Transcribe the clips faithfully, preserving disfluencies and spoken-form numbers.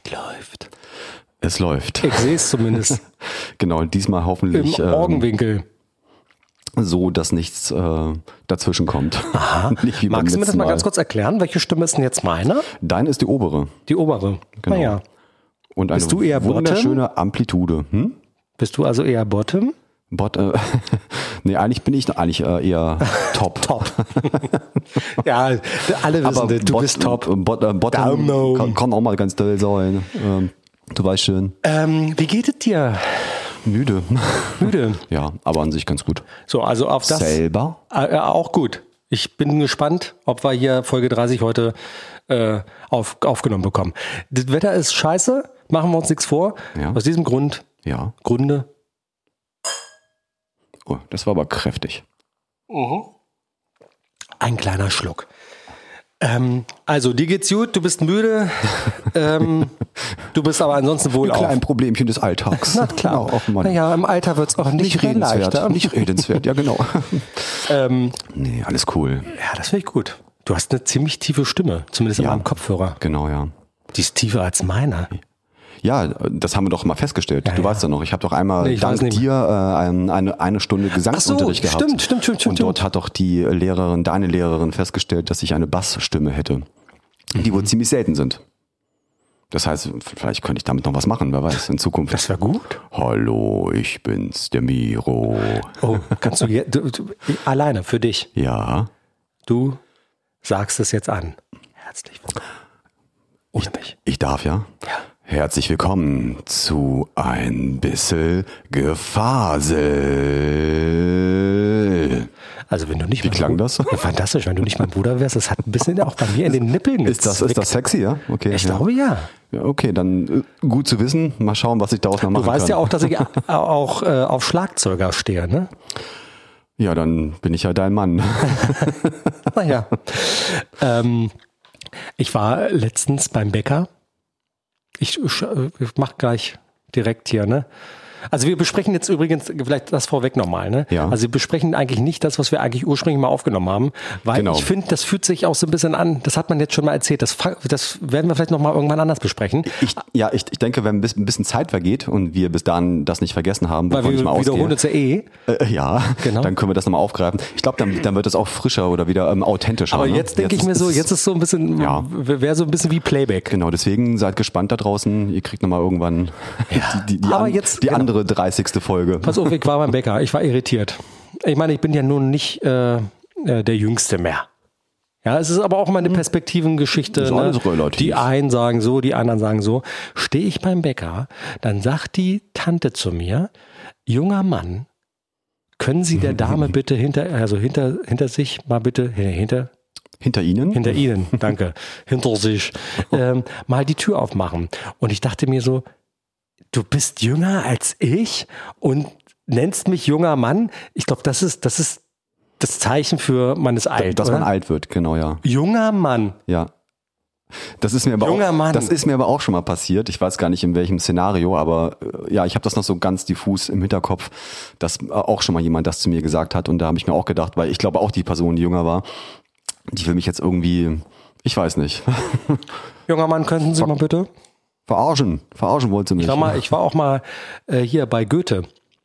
Es läuft. Es läuft. Ich sehe es zumindest. Genau, diesmal hoffentlich im Augenwinkel. Ähm, so, dass nichts äh, dazwischen kommt. Aha. Nicht wie beim Magst du mir das letzten mal ganz kurz erklären? Welche Stimme ist denn jetzt meine? Deine ist die obere. Die obere. Genau. Naja. Und eine Bist du eher wunderschöne Bottom? Amplitude. Hm? Bist du also eher Bottom? Bot, äh, nee, eigentlich bin ich eigentlich äh, eher top. Top. Ja, alle wissen, Aber das, du Bot, bist top. Bot, äh, Bottom Daumen. kann, kann auch mal ganz toll sein. Ähm, du weißt schon. Ähm, wie geht es dir? Müde. Müde. Ja, aber an sich ganz gut. So, also auf das. Selber? Äh, auch gut. Ich bin gespannt, ob wir hier Folge dreißig heute äh, auf, aufgenommen bekommen. Das Wetter ist scheiße, machen wir uns nichts vor. Ja. Aus diesem Grund, Ja. Gründe. Oh, das war aber kräftig. Ein kleiner Schluck. Ähm, also, dir geht's gut, du bist müde. ähm, du bist aber ansonsten wohl Ein auch. kleines Problemchen des Alltags. Na klar. Oh, Mann. Naja, im Alter wird's auch nicht, Nicht mehr redenswert. leichter. Nicht redenswert, ja genau. Ähm, Nee, alles cool. ja, das finde ich gut. Du hast eine ziemlich tiefe Stimme, zumindest Ja. in meinem Kopfhörer. Genau, ja. Die ist tiefer als meine. Ja, das haben wir doch mal festgestellt. Ja, du ja. weißt ja noch, ich habe doch einmal Nee, ich dank weiß nicht dir äh, ein- eine, eine Stunde Gesangsunterricht Ach so, gehabt. stimmt, stimmt, stimmt, stimmt, Und dort stimmt. hat doch die Lehrerin, deine Lehrerin, festgestellt, dass ich eine Bassstimme hätte, die wohl ziemlich selten sind. Das heißt, vielleicht könnte ich damit noch was machen, wer weiß, in Zukunft. Das wäre gut. Hallo, ich bin's, der Miro. Oh, kannst du, je- du, du alleine für dich. Ja, Du sagst es jetzt an. Herzlich willkommen. Ohne mich. ich darf ja. Ja. Herzlich willkommen zu ein bisschen Gefasel. Also wenn du nicht Wie mein klang Bruder- das? Ja, fantastisch, wenn du nicht mein Bruder wärst, das hat ein bisschen auch bei mir in den Nippeln. Ist das, ist das sexy, ja? Okay. Ich ja. glaube ja. Ja, okay, dann äh, gut zu wissen. Mal schauen, was ich daraus noch machen Du weißt kann. ja auch, dass ich auch äh, auf Schlagzeuger stehe, ne? Ja, dann bin ich ja dein Mann. Naja. ähm, ich war letztens beim Bäcker. Ich, ich, ich mach gleich direkt hier, ne? Also wir besprechen jetzt übrigens, vielleicht das vorweg nochmal, ne? Ja. Also wir besprechen eigentlich nicht das, was wir eigentlich ursprünglich mal aufgenommen haben, weil Genau. ich finde, das fühlt sich auch so ein bisschen an, das hat man jetzt schon mal erzählt, das, fa- das werden wir vielleicht nochmal irgendwann anders besprechen. Ich, ja, ich, ich denke, wenn ein bisschen, ein bisschen Zeit vergeht und wir bis dahin das nicht vergessen haben, Weil wovon ich wir mal wiederholen uns ausgehe, ja eh. äh, ja, Genau. dann können wir das nochmal aufgreifen. Ich glaube, dann, dann wird es auch frischer oder wieder ähm, authentischer. Aber ne? jetzt denke ich mir ist so, es- jetzt ist so ein bisschen, Ja. wäre so ein bisschen wie Playback. Genau, deswegen seid gespannt da draußen. Ihr kriegt nochmal irgendwann Ja. die, die, die, Aber an, jetzt- die genau. andere dreißigste Folge. Pass auf, ich war beim Bäcker, ich war irritiert. Ich meine, ich bin ja nun nicht äh, äh, der Jüngste mehr. Ja, es ist aber auch mal eine Perspektivengeschichte. Ist Ne? alles relativ. Die einen sagen so, die anderen sagen so. Stehe ich beim Bäcker, dann sagt die Tante zu mir, junger Mann, können Sie der Dame bitte hinter, also hinter, hinter sich mal bitte, hinter, Hinter Ihnen? hinter Ihnen, danke, hinter sich, ähm, mal die Tür aufmachen. Und ich dachte mir so, du bist jünger als ich und nennst mich junger Mann. Ich glaube, das ist, das ist das Zeichen für man ist alt. Dass oder? man alt wird, genau, ja. Junger Mann. Ja. Das ist mir aber Junger auch, Mann. das ist mir aber auch schon mal passiert. Ich weiß gar nicht in welchem Szenario, aber äh, ja, ich habe das noch so ganz diffus im Hinterkopf, dass äh, auch schon mal jemand das zu mir gesagt hat und da habe ich mir auch gedacht, weil ich glaube auch die Person, die jünger war, die will mich jetzt irgendwie, ich weiß nicht, Junger Mann, könnten Sie mal bitte? verarschen. Verarschen wollte sie mich. Ich war, mal, ich war auch mal äh, hier bei Goethe.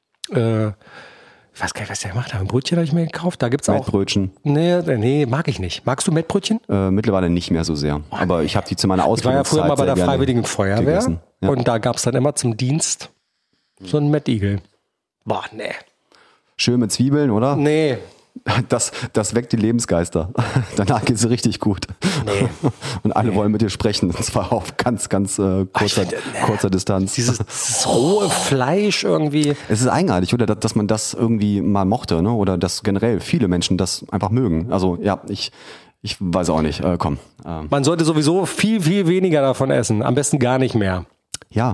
Äh, ich weiß gar nicht, was der gemacht hat. Ein Brötchen habe ich mir gekauft. Da gibt's auch. Mettbrötchen. Nee, nee, mag ich nicht. Magst du Mettbrötchen? Äh, mittlerweile nicht mehr so sehr. Aber ich habe die zu meiner Ich war Ausbildung ja früher mal bei der Freiwilligen Feuerwehr. gegessen. Ja. Und da gab's dann immer zum Dienst so einen Mettigel. Boah, nee. Schön mit Zwiebeln, oder? Nee. Das, das weckt die Lebensgeister. Danach geht's richtig gut. Nee. Und alle wollen mit dir sprechen. Und zwar auf ganz, ganz äh, kurzer, finde, nee. kurzer Distanz. Dieses, dieses rohe Fleisch irgendwie. Es ist eigenartig, oder? Dass, dass man das irgendwie mal mochte, ne? Oder dass generell viele Menschen das einfach mögen. Also ja, ich, ich weiß auch nicht. Äh, komm. Ähm, Man sollte sowieso viel, viel weniger davon essen. Am besten gar nicht mehr. ja,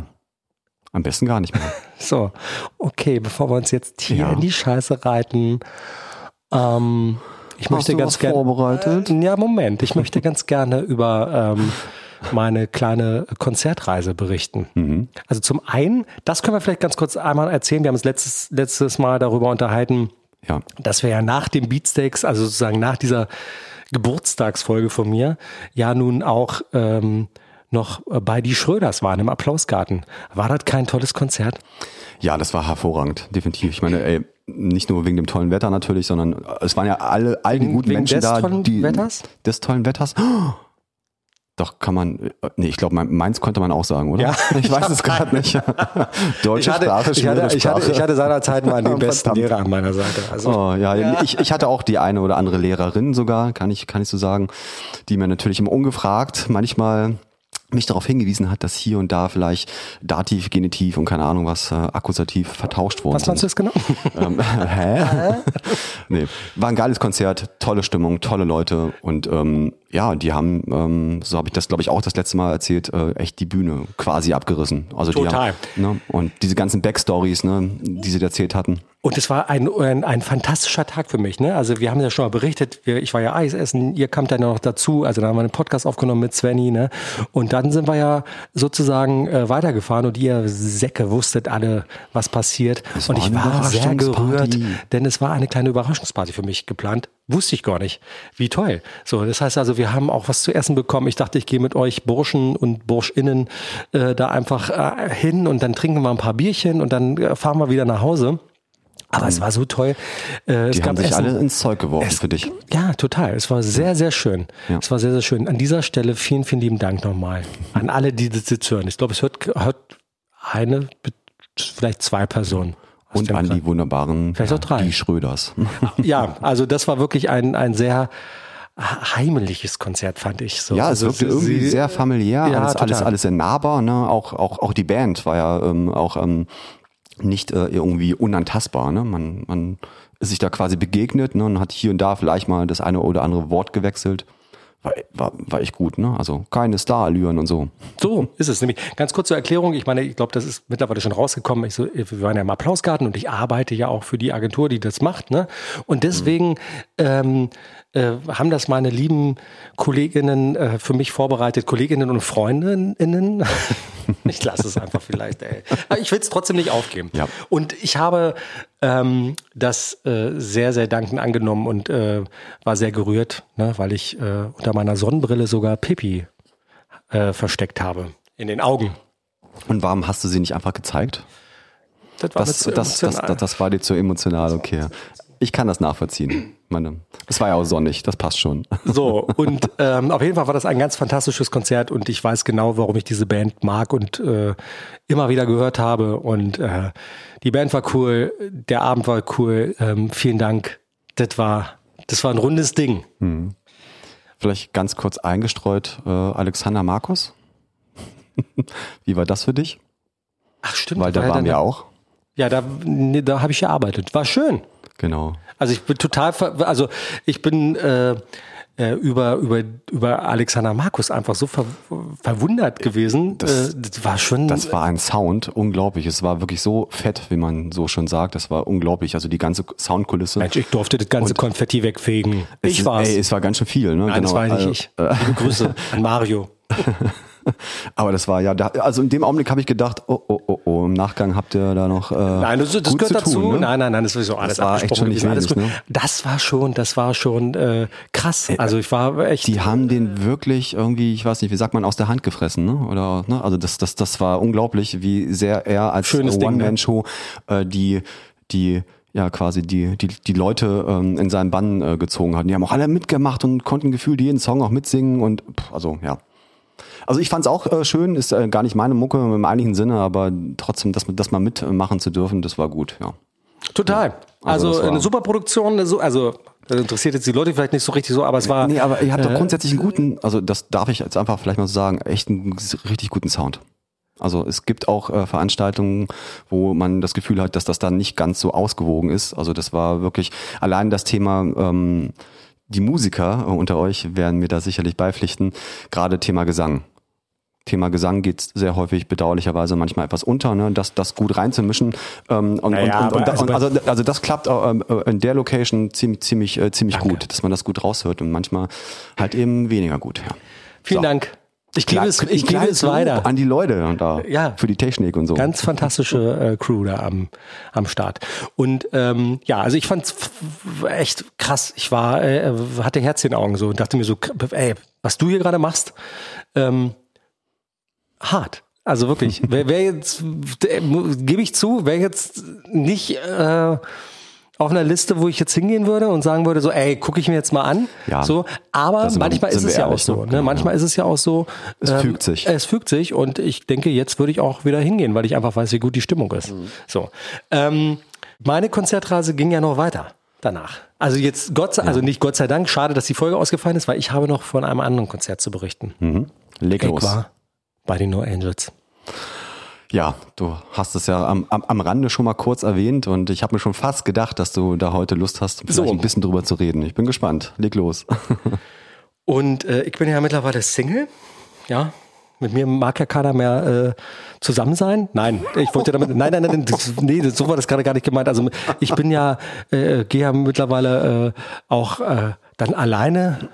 am besten gar nicht mehr. So, okay, bevor wir uns jetzt hier Ja. in die Scheiße reiten. Ähm, ich möchte du ganz was gerne. vorbereitet? Ja, Moment. Ich möchte ganz gerne über ähm, meine kleine Konzertreise berichten. Mhm. Also zum einen, das können wir vielleicht ganz kurz einmal erzählen. Wir haben uns letztes, letztes Mal darüber unterhalten, Ja. dass wir ja nach dem Beatsteaks, also sozusagen nach dieser Geburtstagsfolge von mir, ja nun auch ähm, noch bei die Schröders waren im Applausgarten. War das kein tolles Konzert? Ja, das war hervorragend, definitiv. Ich meine, ey, nicht nur wegen dem tollen Wetter natürlich, sondern es waren ja alle, all die guten wegen Menschen des da. Tollen die, Wetters? Des tollen Wetters? Oh, doch, kann man, nee, ich glaube, meins konnte man auch sagen, oder? Ja. Ich weiß es gerade nicht. Deutsche Ich hatte, Sprache, ich hatte, ich hatte, Sprache. ich hatte seinerzeit mal den besten Verdammt. Lehrer an meiner Seite. Also, Oh, ja, ja. Ich, ich hatte auch die eine oder andere Lehrerin sogar, kann ich, kann ich so sagen, die mir natürlich immer ungefragt manchmal mich darauf hingewiesen hat, dass hier und da vielleicht Dativ, Genitiv und keine Ahnung was, äh, Akkusativ vertauscht worden Was meinst du sind. jetzt genau? Ähm, hä? Nee, war ein geiles Konzert, tolle Stimmung, tolle Leute und ähm, ja, die haben, ähm, so habe ich das glaube ich auch das letzte Mal erzählt, äh, echt die Bühne quasi abgerissen. Also Total. Die haben, ne, und diese ganzen Backstories, ne, die sie erzählt hatten. Und es war ein, ein, ein fantastischer Tag für mich. Ne? Also wir haben ja schon mal berichtet, wir, ich war ja Eis essen, ihr kamt dann noch dazu, also da haben wir einen Podcast aufgenommen mit Svenny. Ne? Und dann sind wir ja sozusagen äh, weitergefahren und ihr Säcke wusstet alle, was passiert. Es und war ich eine war sehr gerührt, Überraschungsparty. denn es war eine kleine Überraschungsparty für mich geplant. Wusste ich gar nicht. Wie toll. So, das heißt also, wir haben auch was zu essen bekommen. Ich dachte, ich gehe mit euch Burschen und Burschinnen äh, da einfach äh, hin und dann trinken wir ein paar Bierchen und dann äh, fahren wir wieder nach Hause. Aber es war so toll. Äh, Die es haben gab sich Essen. alle ins Zeug geworfen Es- für dich. Ja, total. Es war sehr, sehr schön. Ja. Es war sehr, sehr schön. An dieser Stelle vielen, vielen lieben Dank nochmal an alle, die das jetzt hören. Ich glaube, es hört, hört eine, vielleicht zwei Personen. aus Und dem an Kreis. die wunderbaren Vielleicht auch drei. die Schröders. Ja, also das war wirklich ein, ein sehr heimliches Konzert, fand ich. So. Ja, es also wirkte irgendwie sie- sehr familiär, Ja, alles, alles, total. alles sehr nahbar, ne? Auch, auch, auch die Band war ja ähm, auch ähm, nicht äh, irgendwie unantastbar, ne? Man, man ist sich da quasi begegnet, ne? Und hat hier und da vielleicht mal das eine oder andere Wort gewechselt. War, war, war echt gut, ne? Also keine Star-Allüren und so. So ist es nämlich. Ganz kurz zur Erklärung. Ich meine, ich glaube, das ist mittlerweile schon rausgekommen. Ich so, wir waren ja im Applausgarten und ich arbeite ja auch für die Agentur, die das macht. Ne? Und deswegen ähm, äh, haben das meine lieben Kolleginnen äh, für mich vorbereitet, Kolleginnen und Freundinnen. Ich lasse es einfach vielleicht. Ey. Aber ich will es trotzdem nicht aufgeben. Ja. Und ich habe ähm, das äh, sehr, sehr dankend angenommen und äh, war sehr gerührt, ne, weil ich äh, unter meiner Sonnenbrille sogar Pipi äh, versteckt habe. In den Augen. Und warum hast du sie nicht einfach gezeigt? Das war Das, mir zu das, das, emotional. das, das war dir zu emotional, okay. Ich kann das nachvollziehen. Meine, es war ja auch sonnig, das passt schon. So, und ähm, auf jeden Fall war das ein ganz fantastisches Konzert und ich weiß genau, warum ich diese Band mag und äh, immer wieder gehört habe. Und äh, die Band war cool, der Abend war cool. Ähm, vielen Dank. Das war, das war ein rundes Ding. Vielleicht ganz kurz eingestreut, äh, Alexander Markus. Wie war das für dich? Ach stimmt. Weil da war ja waren dann- wir auch. Ja, da, nee, da habe ich gearbeitet. War schön. Genau. Also ich bin total, ver also ich bin äh, äh, über über über Alexander Markus einfach so ver verwundert gewesen. Das- äh, das war schon. Das war ein Sound, unglaublich. Es war wirklich so fett, wie man so schon sagt. Das war unglaublich. Also die ganze Soundkulisse. Mensch, ich durfte das ganze Konfetti wegfegen. Es Ich ist- war's. Ey, es war ganz schön viel. Ne? Nein, das war nicht also, ich. Liebe Grüße an Mario. Aber das war ja, da, also in dem Augenblick habe ich gedacht, oh, oh, oh, oh, im Nachgang habt ihr da noch äh, Nein, das, das gut gehört zu dazu. tun, ne? Nein, nein, nein, das ist so alles Das war echt abgesprochen schon nicht gewesen, alles wenig, gut. ne? Das war schon, das war schon äh, krass. Also ich war echt. Die haben den wirklich irgendwie, ich weiß nicht, wie sagt man, aus der Hand gefressen, ne? Oder, ne? Also das, das, das war unglaublich, wie sehr er als Schönes Ding, One-Man-Show äh, die, die, ja quasi die, die, die Leute ähm, in seinen Bann äh, gezogen hat. Die haben auch alle mitgemacht und konnten gefühlt jeden Song auch mitsingen und pff, also ja. Also ich fand es auch äh, schön, ist äh, gar nicht meine Mucke im eigentlichen Sinne, aber trotzdem, das, das mal mitmachen zu dürfen, das war gut, ja. Total. Also Also, das war- eine super Produktion, eine so- also das interessiert jetzt die Leute vielleicht nicht so richtig so, aber es war. Nee, aber ihr habt doch äh, grundsätzlich einen guten, also das darf ich jetzt einfach vielleicht mal so sagen, echt einen richtig guten Sound. Also es gibt auch äh, Veranstaltungen, wo man das Gefühl hat, dass das dann nicht ganz so ausgewogen ist. Also das war wirklich allein das Thema, ähm, die Musiker äh, unter euch werden mir da sicherlich beipflichten, gerade Thema Gesang. Thema Gesang geht sehr häufig bedauerlicherweise manchmal etwas unter, ne? das, das gut reinzumischen. Ähm, und, Naja, und, und, aber und, und also also, also das klappt ähm, äh, in der Location ziemlich, ziemlich, äh, ziemlich Danke. gut, dass man das gut raushört und manchmal halt eben weniger gut. Ja. Vielen So. Dank. Ich gebe es, ich gebe Kleines es weiter. Lob an die Leute und da Ja. für die Technik und so. Ganz fantastische äh, Crew da am, am Start. Und ähm, ja, also ich fand's f- f- echt krass. Ich war, äh, hatte Herz in den Augen so und dachte mir so, ey, was du hier gerade machst, ähm, hart. Also wirklich, wer, wer jetzt, äh, gebe ich zu, wer jetzt nicht äh, auf einer Liste, wo ich jetzt hingehen würde und sagen würde, so, ey, gucke ich mir jetzt mal an. Ja, so, aber wir- manchmal sind ist es wir ja auch ehrlich, so. ne? Ne? Manchmal Ja. ist es ja auch so. Es fügt sich. Es fügt sich und ich denke, jetzt würde ich auch wieder hingehen, weil ich einfach weiß, wie gut die Stimmung ist. Mhm. So, ähm, meine Konzertreise ging ja noch weiter danach. Also jetzt Gott sei, also nicht Gott sei Dank, schade, dass die Folge ausgefallen ist, weil ich habe noch von einem anderen Konzert zu berichten. Mhm. Leg Ich los. war bei den No Angels. Ja, du hast es ja am, am, am Rande schon mal kurz erwähnt und ich habe mir schon fast gedacht, dass du da heute Lust hast, vielleicht So. ein bisschen drüber zu reden. Ich bin gespannt. Leg los. Und äh, ich bin ja mittlerweile Single. Ja, mit mir mag ja keiner mehr äh, zusammen sein. Nein, ich wollte damit. Nein, nein, nein, das, nee, das, so war das gerade gar nicht gemeint. Also ich bin ja, äh, gehe ja mittlerweile äh, auch äh, dann alleine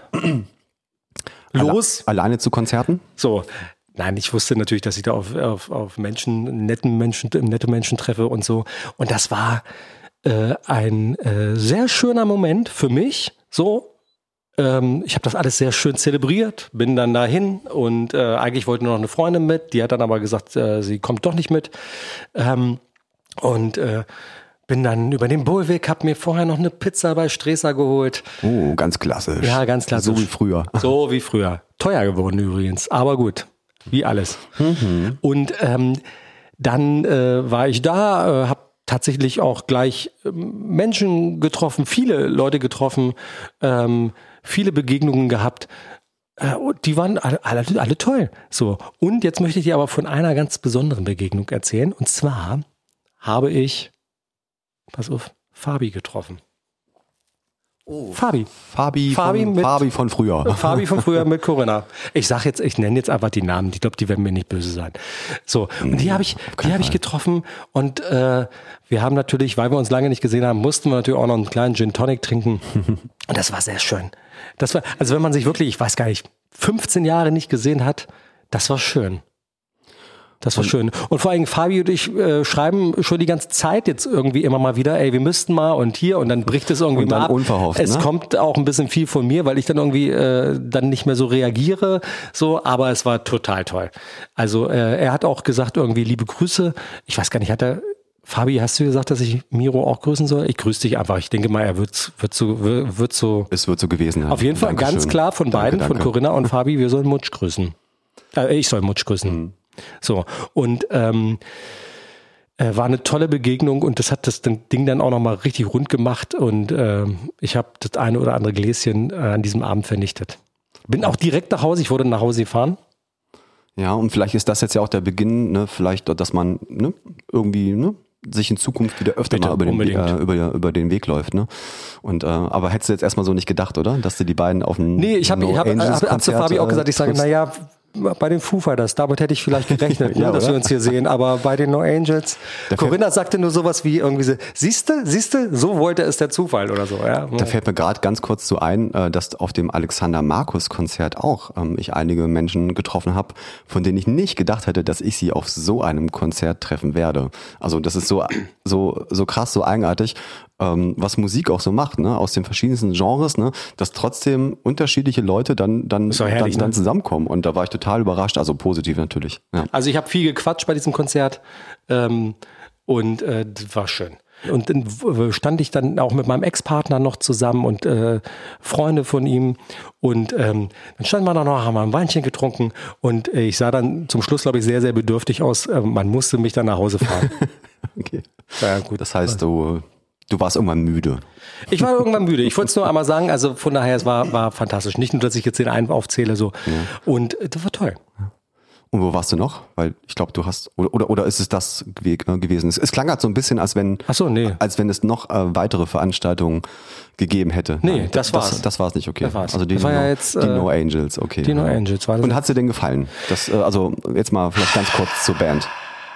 los. Alle, alleine zu Konzerten? So. Nein, ich wusste natürlich, dass ich da auf, auf, auf Menschen, netten Menschen, nette Menschen treffe und so. Und das war äh, ein äh, sehr schöner Moment für mich. So, ähm, ich habe das alles sehr schön zelebriert, bin dann dahin und äh, eigentlich wollte nur noch eine Freundin mit. Die hat dann aber gesagt, äh, sie kommt doch nicht mit. Ähm, und äh, bin dann über den Bohlweg, habe mir vorher noch eine Pizza bei Streser geholt. Oh, ganz klassisch. Ja, ganz klassisch. So wie früher. So wie früher. Teuer geworden übrigens, aber gut. Wie alles. Mhm. Und ähm, dann äh, war ich da, äh, habe tatsächlich auch gleich ähm, Menschen getroffen, viele Leute getroffen, ähm, viele Begegnungen gehabt. Äh, und die waren alle, alle, alle toll. So. Und jetzt möchte ich dir aber von einer ganz besonderen Begegnung erzählen. Und zwar habe ich, pass auf, Fabi getroffen. Oh. Fabi. Fabi, Fabi, von, mit, Fabi von früher. Fabi von früher mit Corinna. Ich sag jetzt, ich nenne jetzt einfach die Namen. Ich glaube, die werden mir nicht böse sein. So, und die habe ich, die habe ich getroffen und äh, wir haben natürlich, weil wir uns lange nicht gesehen haben, mussten wir natürlich auch noch einen kleinen Gin Tonic trinken. Und das war sehr schön. Das war, also wenn man sich wirklich, ich weiß gar nicht, fünfzehn Jahre nicht gesehen hat, das war schön. Das war und, schön. Und vor allem Fabi und ich äh, schreiben schon die ganze Zeit jetzt irgendwie immer mal wieder, ey, wir müssten mal und hier und dann bricht es irgendwie und dann mal ab. Unverhofft, es ne? kommt auch ein bisschen viel von mir, weil ich dann irgendwie äh, dann nicht mehr so reagiere, so, aber es war total toll. Also äh, er hat auch gesagt irgendwie liebe Grüße. Ich weiß gar nicht, hat er Fabi, hast du gesagt, dass ich Miro auch grüßen soll? Ich grüße dich einfach. Ich denke mal, er wird, wird so, wird so. Es wird so gewesen. Ja. Auf jeden Fall Dankeschön. ganz klar von beiden, danke, danke. Von Corinna und Fabi, wir sollen Mutsch grüßen. Äh, ich soll Mutsch grüßen. Mhm. So, und ähm, äh, war eine tolle Begegnung und das hat das Ding dann auch nochmal richtig rund gemacht und äh, ich habe das eine oder andere Gläschen äh, an diesem Abend vernichtet. Bin auch direkt nach Hause, ich wurde nach Hause gefahren. Ja, und vielleicht ist das jetzt ja auch der Beginn, ne, vielleicht, dass man ne, irgendwie ne, sich in Zukunft wieder öfter Bitte, mal über den, äh, über, über den Weg läuft. Ne? Und, äh, aber hättest du jetzt erstmal so nicht gedacht, oder? Dass du die beiden auf dem Nee, ich habe No ich hab, hab, hab zu Fabi auch gesagt, ich sage, naja, bei den Foo Fighters, damit hätte ich vielleicht gerechnet, ja, ne, dass wir uns hier sehen, aber bei den No Angels, da Corinna sagte nur sowas wie irgendwie so, siehste, siehste, so wollte es der Zufall oder so. Ja. Da fällt mir gerade ganz kurz so ein, dass auf dem Alexander Markus Konzert auch ähm, ich einige Menschen getroffen habe, von denen ich nicht gedacht hätte, dass ich sie auf so einem Konzert treffen werde. Also das ist so so so krass, so eigenartig, ähm, was Musik auch so macht, ne, aus den verschiedensten Genres, ne, dass trotzdem unterschiedliche Leute dann dann herrlich, dann, dann ne? zusammenkommen und da war ich total überrascht, also positiv natürlich. Ja. Also ich habe viel gequatscht bei diesem Konzert ähm, und äh, das war schön. Und dann stand ich dann auch mit meinem Ex-Partner noch zusammen und äh, Freunde von ihm und ähm, dann standen wir da noch, haben wir ein Weinchen getrunken und äh, ich sah dann zum Schluss, glaube ich, sehr, sehr bedürftig aus. Äh, man musste mich dann nach Hause fahren. Okay. Ja, gut. Das heißt, du Du warst irgendwann müde. Ich war irgendwann müde. Ich wollte es nur einmal sagen. Also von daher, es war, war fantastisch. Nicht nur, dass ich jetzt den einen aufzähle, so. Ja. Und äh, das war toll. Und wo warst du noch? Weil ich glaube, du hast, oder, oder, oder ist es das gewesen? Es, es klang halt so ein bisschen, als wenn, Ach so, nee. als wenn es noch äh, weitere Veranstaltungen gegeben hätte. Nee, Nein, das war's. Das, das war's nicht, okay. Das war's. Also die, das war no, ja jetzt, die äh, No Angels, okay. Die No Angels war das. Und hat's dir denn gefallen? Das, äh, also jetzt mal vielleicht ganz kurz zur Band.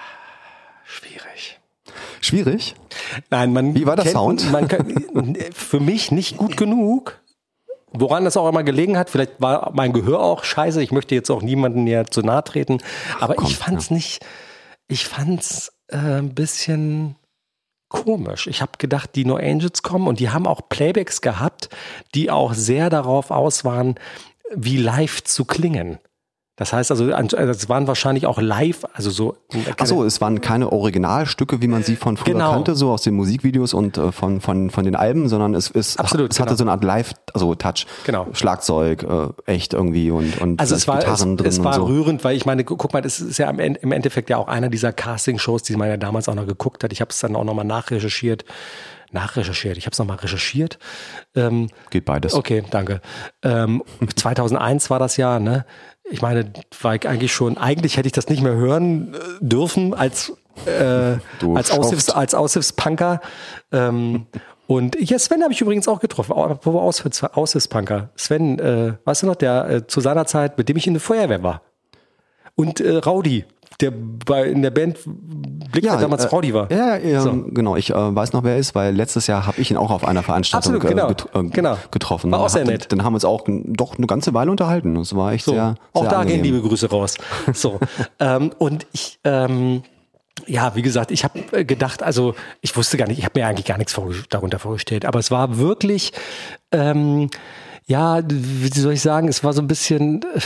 Schwierig. Schwierig? Nein, man Wie war der kennt, Sound? Man kann, für mich nicht gut genug. Woran das auch immer gelegen hat, vielleicht war mein Gehör auch scheiße. Ich möchte jetzt auch niemanden näher zu nahe treten. Aber Ach, komm, ich fand's ja. nicht, ich fand's äh, ein bisschen komisch. Ich habe gedacht, die No Angels kommen und die haben auch Playbacks gehabt, die auch sehr darauf aus waren, wie live zu klingen. Das heißt also, es waren wahrscheinlich auch live, also so. Ach so, es waren keine Originalstücke, wie man sie von früher genau. kannte, so aus den Musikvideos und äh, von, von, von den Alben, sondern es, es, Absolut, es hatte genau. so eine Art Live, also Touch, genau. Schlagzeug, äh, echt irgendwie und, und also es war, Gitarren es, drin es war und so. rührend, weil ich meine, guck mal, das ist ja im Endeffekt ja auch einer dieser Casting-Shows, die man ja damals auch noch geguckt hat. Ich habe es dann auch nochmal nachrecherchiert. Nachrecherchiert. Ich habe es nochmal recherchiert. Ähm, Geht beides. Okay, danke. Ähm, zweitausendeins war das Jahr, ne? Ich meine, war ich eigentlich schon, eigentlich hätte ich das nicht mehr hören äh, dürfen als, äh, als, Aushilfs, als Aushilfspunker. Ähm, und ja, Sven habe ich übrigens auch getroffen, apropos Aushilfs, Aushilfspunker. Sven, äh, weißt du noch, der äh, zu seiner Zeit, mit dem ich in der Feuerwehr war. Und äh, Raudi, der bei in der Band Blick ja, damals äh, Raudi war. Ja, ja so. genau. Ich äh, weiß noch, wer er ist, weil letztes Jahr habe ich ihn auch auf einer Veranstaltung Absolut, genau, äh, get äh, genau. getroffen. War auch sehr Hab, nett. Dann haben wir uns auch doch eine ganze Weile unterhalten. Das war echt so. sehr, Auch sehr da angenehm. gehen liebe Grüße raus. So ähm, und ich ähm, ja, wie gesagt, ich habe gedacht, also ich wusste gar nicht, ich habe mir eigentlich gar nichts vor, darunter vorgestellt, aber es war wirklich, ähm, ja, wie soll ich sagen, es war so ein bisschen, äh,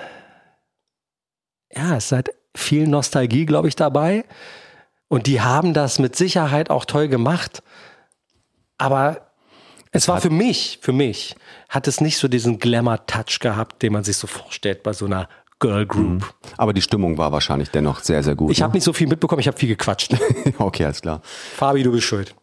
ja, es ist halt viel Nostalgie, glaube ich, dabei. Und die haben das mit Sicherheit auch toll gemacht. Aber es war für mich, für mich, hat es nicht so diesen Glamour-Touch gehabt, den man sich so vorstellt bei so einer Girl Group. Aber die Stimmung war wahrscheinlich dennoch sehr, sehr gut. Ich ne? habe nicht so viel mitbekommen, ich habe viel gequatscht. Okay, alles klar. Fabi, du bist schuld.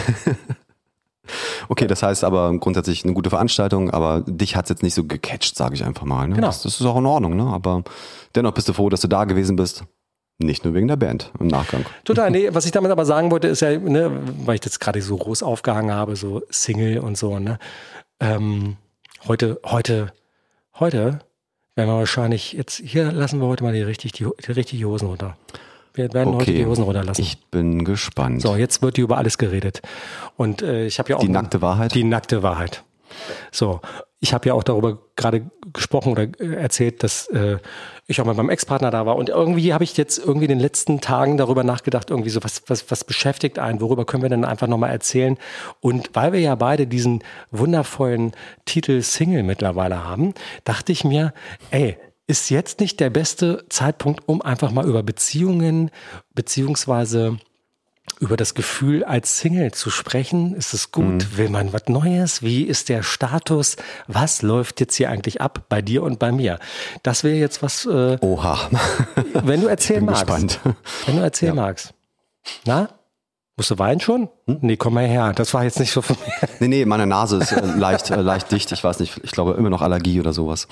Okay, das heißt aber grundsätzlich eine gute Veranstaltung, aber dich hat's jetzt nicht so gecatcht, sage ich einfach mal. Ne? Genau. Das, das ist auch in Ordnung, ne? Aber dennoch bist du froh, dass du da gewesen bist. Nicht nur wegen der Band im Nachgang. Total, nee, was ich damit aber sagen wollte, ist ja, ne, weil ich das gerade so groß aufgehangen habe, so Single und so, ne? Ähm, heute, heute, heute werden wir wahrscheinlich, jetzt, hier lassen wir heute mal die richtig, die, die richtig die Hosen runter. Wir werden Okay, heute die Hosen runterlassen. Ich bin gespannt. So, jetzt wird hier über alles geredet. Und äh, ich habe ja auch... Die nackte Wahrheit? Die nackte Wahrheit. So, ich habe ja auch darüber gerade gesprochen oder äh, erzählt, dass äh, ich auch mal beim Ex-Partner da war. Und irgendwie habe ich jetzt irgendwie in den letzten Tagen darüber nachgedacht, irgendwie so, was, was, was beschäftigt einen, worüber können wir denn einfach nochmal erzählen? Und weil wir ja beide diesen wundervollen Titel Single mittlerweile haben, dachte ich mir, ey, ist jetzt nicht der beste Zeitpunkt, um einfach mal über Beziehungen beziehungsweise über das Gefühl als Single zu sprechen? Ist es gut? Mhm. Will man was Neues? Wie ist der Status? Was läuft jetzt hier eigentlich ab bei dir und bei mir? Das wäre jetzt was... Äh, Oha. Wenn du erzählen ich bin magst. Gespannt. Wenn du erzählen ja. magst. Na? Musst du weinen schon? Hm? Nee, komm mal her. Das war jetzt nicht so von mir. Nee, nee, meine Nase ist äh, leicht, äh, leicht dicht. Ich weiß nicht, ich glaube immer noch Allergie oder sowas.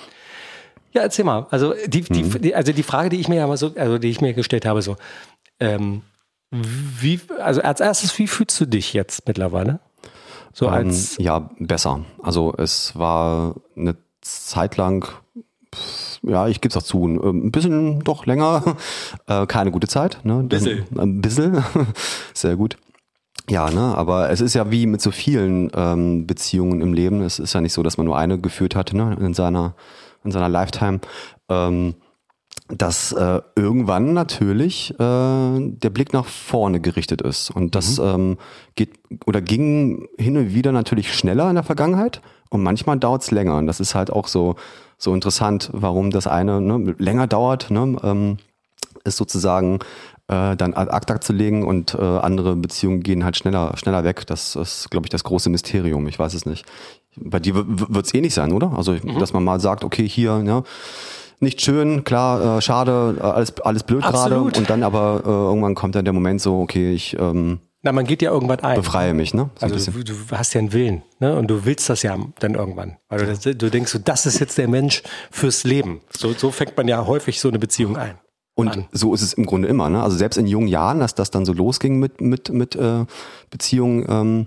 Ja, erzähl mal. Also die, die, mhm. die, also die Frage, die ich mir ja mal so, also die ich mir gestellt habe, so, ähm, wie, also als erstes, wie fühlst du dich jetzt mittlerweile? So als ähm, ja, besser. Also es war eine Zeit lang, ja, ich gebe es auch zu, ein bisschen doch länger, äh, keine gute Zeit. Ne? Bissel. Ein bisschen, sehr gut. Ja, ne, aber es ist ja wie mit so vielen ähm, Beziehungen im Leben. Es ist ja nicht so, dass man nur eine geführt hat, ne, in seiner in seiner Lifetime, ähm, dass äh, irgendwann natürlich äh, der Blick nach vorne gerichtet ist. Und das mhm. ähm, geht oder ging hin und wieder natürlich schneller in der Vergangenheit und manchmal dauert es länger. Und das ist halt auch so so interessant, warum das eine ne, länger dauert, ne, ähm, ist sozusagen äh, dann ad acta zu legen und äh, andere Beziehungen gehen halt schneller schneller weg. Das ist, glaube ich, das große Mysterium. Ich weiß es nicht. Bei dir wird es ähnlich sein, oder? Also, mhm. dass man mal sagt, okay, hier, ja, nicht schön, klar, äh, schade, alles, alles blöd gerade. Und dann aber äh, irgendwann kommt dann der Moment so, okay, ich ähm, Na, man geht ja irgendwann ein. befreie mich, ne? So also du, du hast ja einen Willen, ne? Und du willst das ja dann irgendwann. Weil du, das, du denkst so, das ist jetzt der Mensch fürs Leben. So, so fängt man ja häufig so eine Beziehung ein. Und an. So ist es im Grunde immer, ne? Also selbst in jungen Jahren, dass das dann so losging mit, mit, mit äh, Beziehungen, ähm,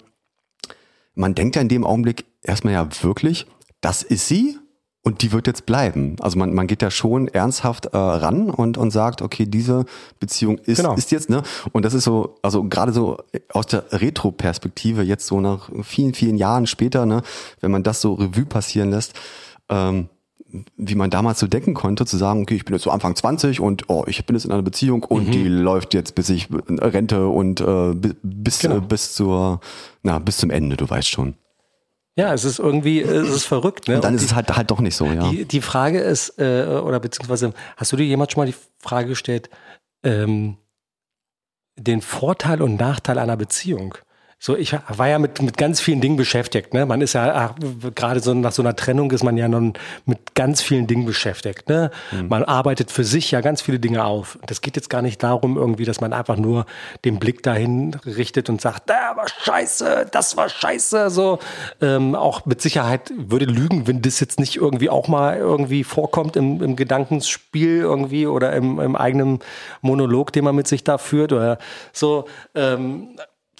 man denkt ja in dem Augenblick erstmal ja wirklich, das ist sie und die wird jetzt bleiben. Also man, man geht ja schon ernsthaft äh, ran und, und sagt, okay, diese Beziehung ist, genau. ist jetzt, ne? Und das ist so, also gerade so aus der Retro-Perspektive, jetzt so nach vielen, vielen Jahren später, ne, wenn man das so Revue passieren lässt, ähm, wie man damals so denken konnte, zu sagen, okay, ich bin jetzt so Anfang zwanzig und oh, ich bin jetzt in einer Beziehung und mhm. die läuft jetzt bis ich Rente und äh, bis, genau. äh, bis zur, na, bis zum Ende, du weißt schon. Ja, es ist irgendwie, es ist verrückt. Ne? Und dann Und ist die, es halt, halt doch nicht so, ja. Die, die Frage ist, äh, oder beziehungsweise, hast du dir jemals schon mal die Frage gestellt, ähm, den Vorteil und Nachteil einer Beziehung? So, ich war ja mit, mit ganz vielen Dingen beschäftigt, ne? Man ist ja, ach, gerade so nach so einer Trennung ist man ja nun mit ganz vielen Dingen beschäftigt, ne? Mhm. Man arbeitet für sich ja ganz viele Dinge auf. Das geht jetzt gar nicht darum irgendwie, dass man einfach nur den Blick dahin richtet und sagt, da war scheiße, das war scheiße, so. Ähm, auch mit Sicherheit würde lügen, wenn das jetzt nicht irgendwie auch mal irgendwie vorkommt im, im Gedankenspiel irgendwie oder im, im eigenen Monolog, den man mit sich da führt oder so, ähm,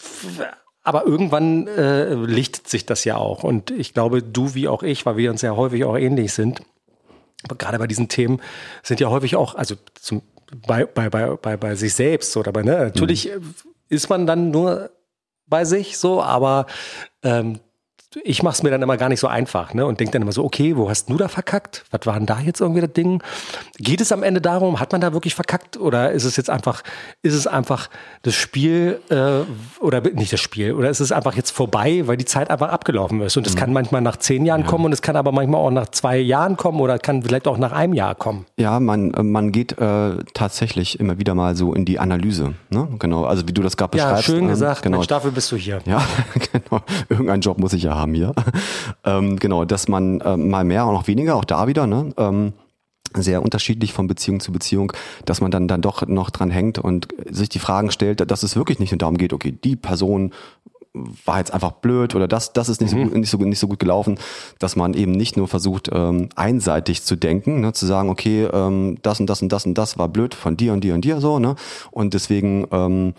aber irgendwann äh, lichtet sich das ja auch. Und ich glaube, du wie auch ich, weil wir uns ja häufig auch ähnlich sind, aber gerade bei diesen Themen sind ja häufig auch, also zum, bei, bei, bei, bei, bei sich selbst oder bei, ne, natürlich mhm. ist man dann nur bei sich so, aber ähm, ich mache es mir dann immer gar nicht so einfach, ne? Und denke dann immer so, okay, wo hast du da verkackt? Was war denn da jetzt irgendwie das Ding? Geht es am Ende darum, hat man da wirklich verkackt? Oder ist es jetzt einfach, ist es einfach das Spiel äh, oder nicht das Spiel? Oder ist es einfach jetzt vorbei, weil die Zeit einfach abgelaufen ist? Und es mhm. kann manchmal nach zehn Jahren ja. kommen und es kann aber manchmal auch nach zwei Jahren kommen oder kann vielleicht auch nach einem Jahr kommen. Ja, man, man geht äh, tatsächlich immer wieder mal so in die Analyse, ne? Genau, also wie du das gerade beschreibst. Ja, schön ähm, gesagt, genau. Mensch, dafür bist du hier. Ja, genau. Irgendeinen Job muss ich ja haben hier. ähm, genau, dass man äh, mal mehr und auch weniger, auch da wieder, ne, ähm, sehr unterschiedlich von Beziehung zu Beziehung, dass man dann dann doch noch dran hängt und sich die Fragen stellt, dass es wirklich nicht nur darum geht, okay, die Person war jetzt einfach blöd oder das das ist nicht mhm. so nicht so nicht so gut gelaufen, dass man eben nicht nur versucht ähm, einseitig zu denken, ne, zu sagen, okay, ähm, das und das und das und das war blöd von dir und dir und dir so, ne, und deswegen ähm,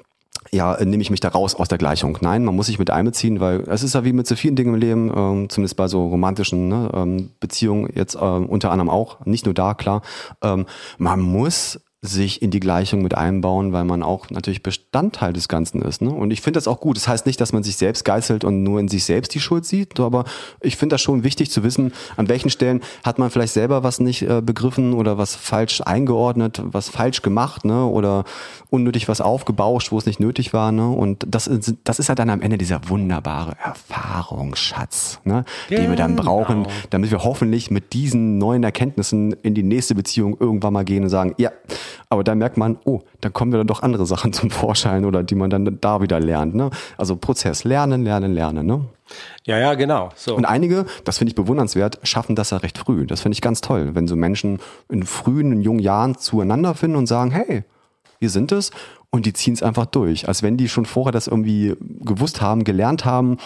ja, nehme ich mich da raus aus der Gleichung. Nein, man muss sich mit einbeziehen, weil es ist ja wie mit so vielen Dingen im Leben, ähm, zumindest bei so romantischen ne, ähm, Beziehungen jetzt ähm, unter anderem auch, nicht nur da, klar, ähm, man muss sich in die Gleichung mit einbauen, weil man auch natürlich Bestandteil des Ganzen ist. Ne? Und ich finde das auch gut. Das heißt nicht, dass man sich selbst geißelt und nur in sich selbst die Schuld sieht, aber ich finde das schon wichtig zu wissen, an welchen Stellen hat man vielleicht selber was nicht äh, begriffen oder was falsch eingeordnet, was falsch gemacht, ne? Oder unnötig was aufgebauscht, wo es nicht nötig war. Ne? Und das ist, das ist ja dann am Ende dieser wunderbare Erfahrungsschatz, ne? Den genau. wir dann brauchen, damit wir hoffentlich mit diesen neuen Erkenntnissen in die nächste Beziehung irgendwann mal gehen und sagen, ja, aber da merkt man, oh, dann kommen wieder doch andere Sachen zum Vorschein oder die man dann da wieder lernt. Ne? Also Prozess, lernen, lernen, lernen. Ne? Ja, ja, genau. So. Und einige, das finde ich bewundernswert, schaffen das ja recht früh. Das finde ich ganz toll, wenn so Menschen in frühen, in jungen Jahren zueinander finden und sagen, hey, wir sind es. Und die ziehen es einfach durch, als wenn die schon vorher das irgendwie gewusst haben, gelernt haben,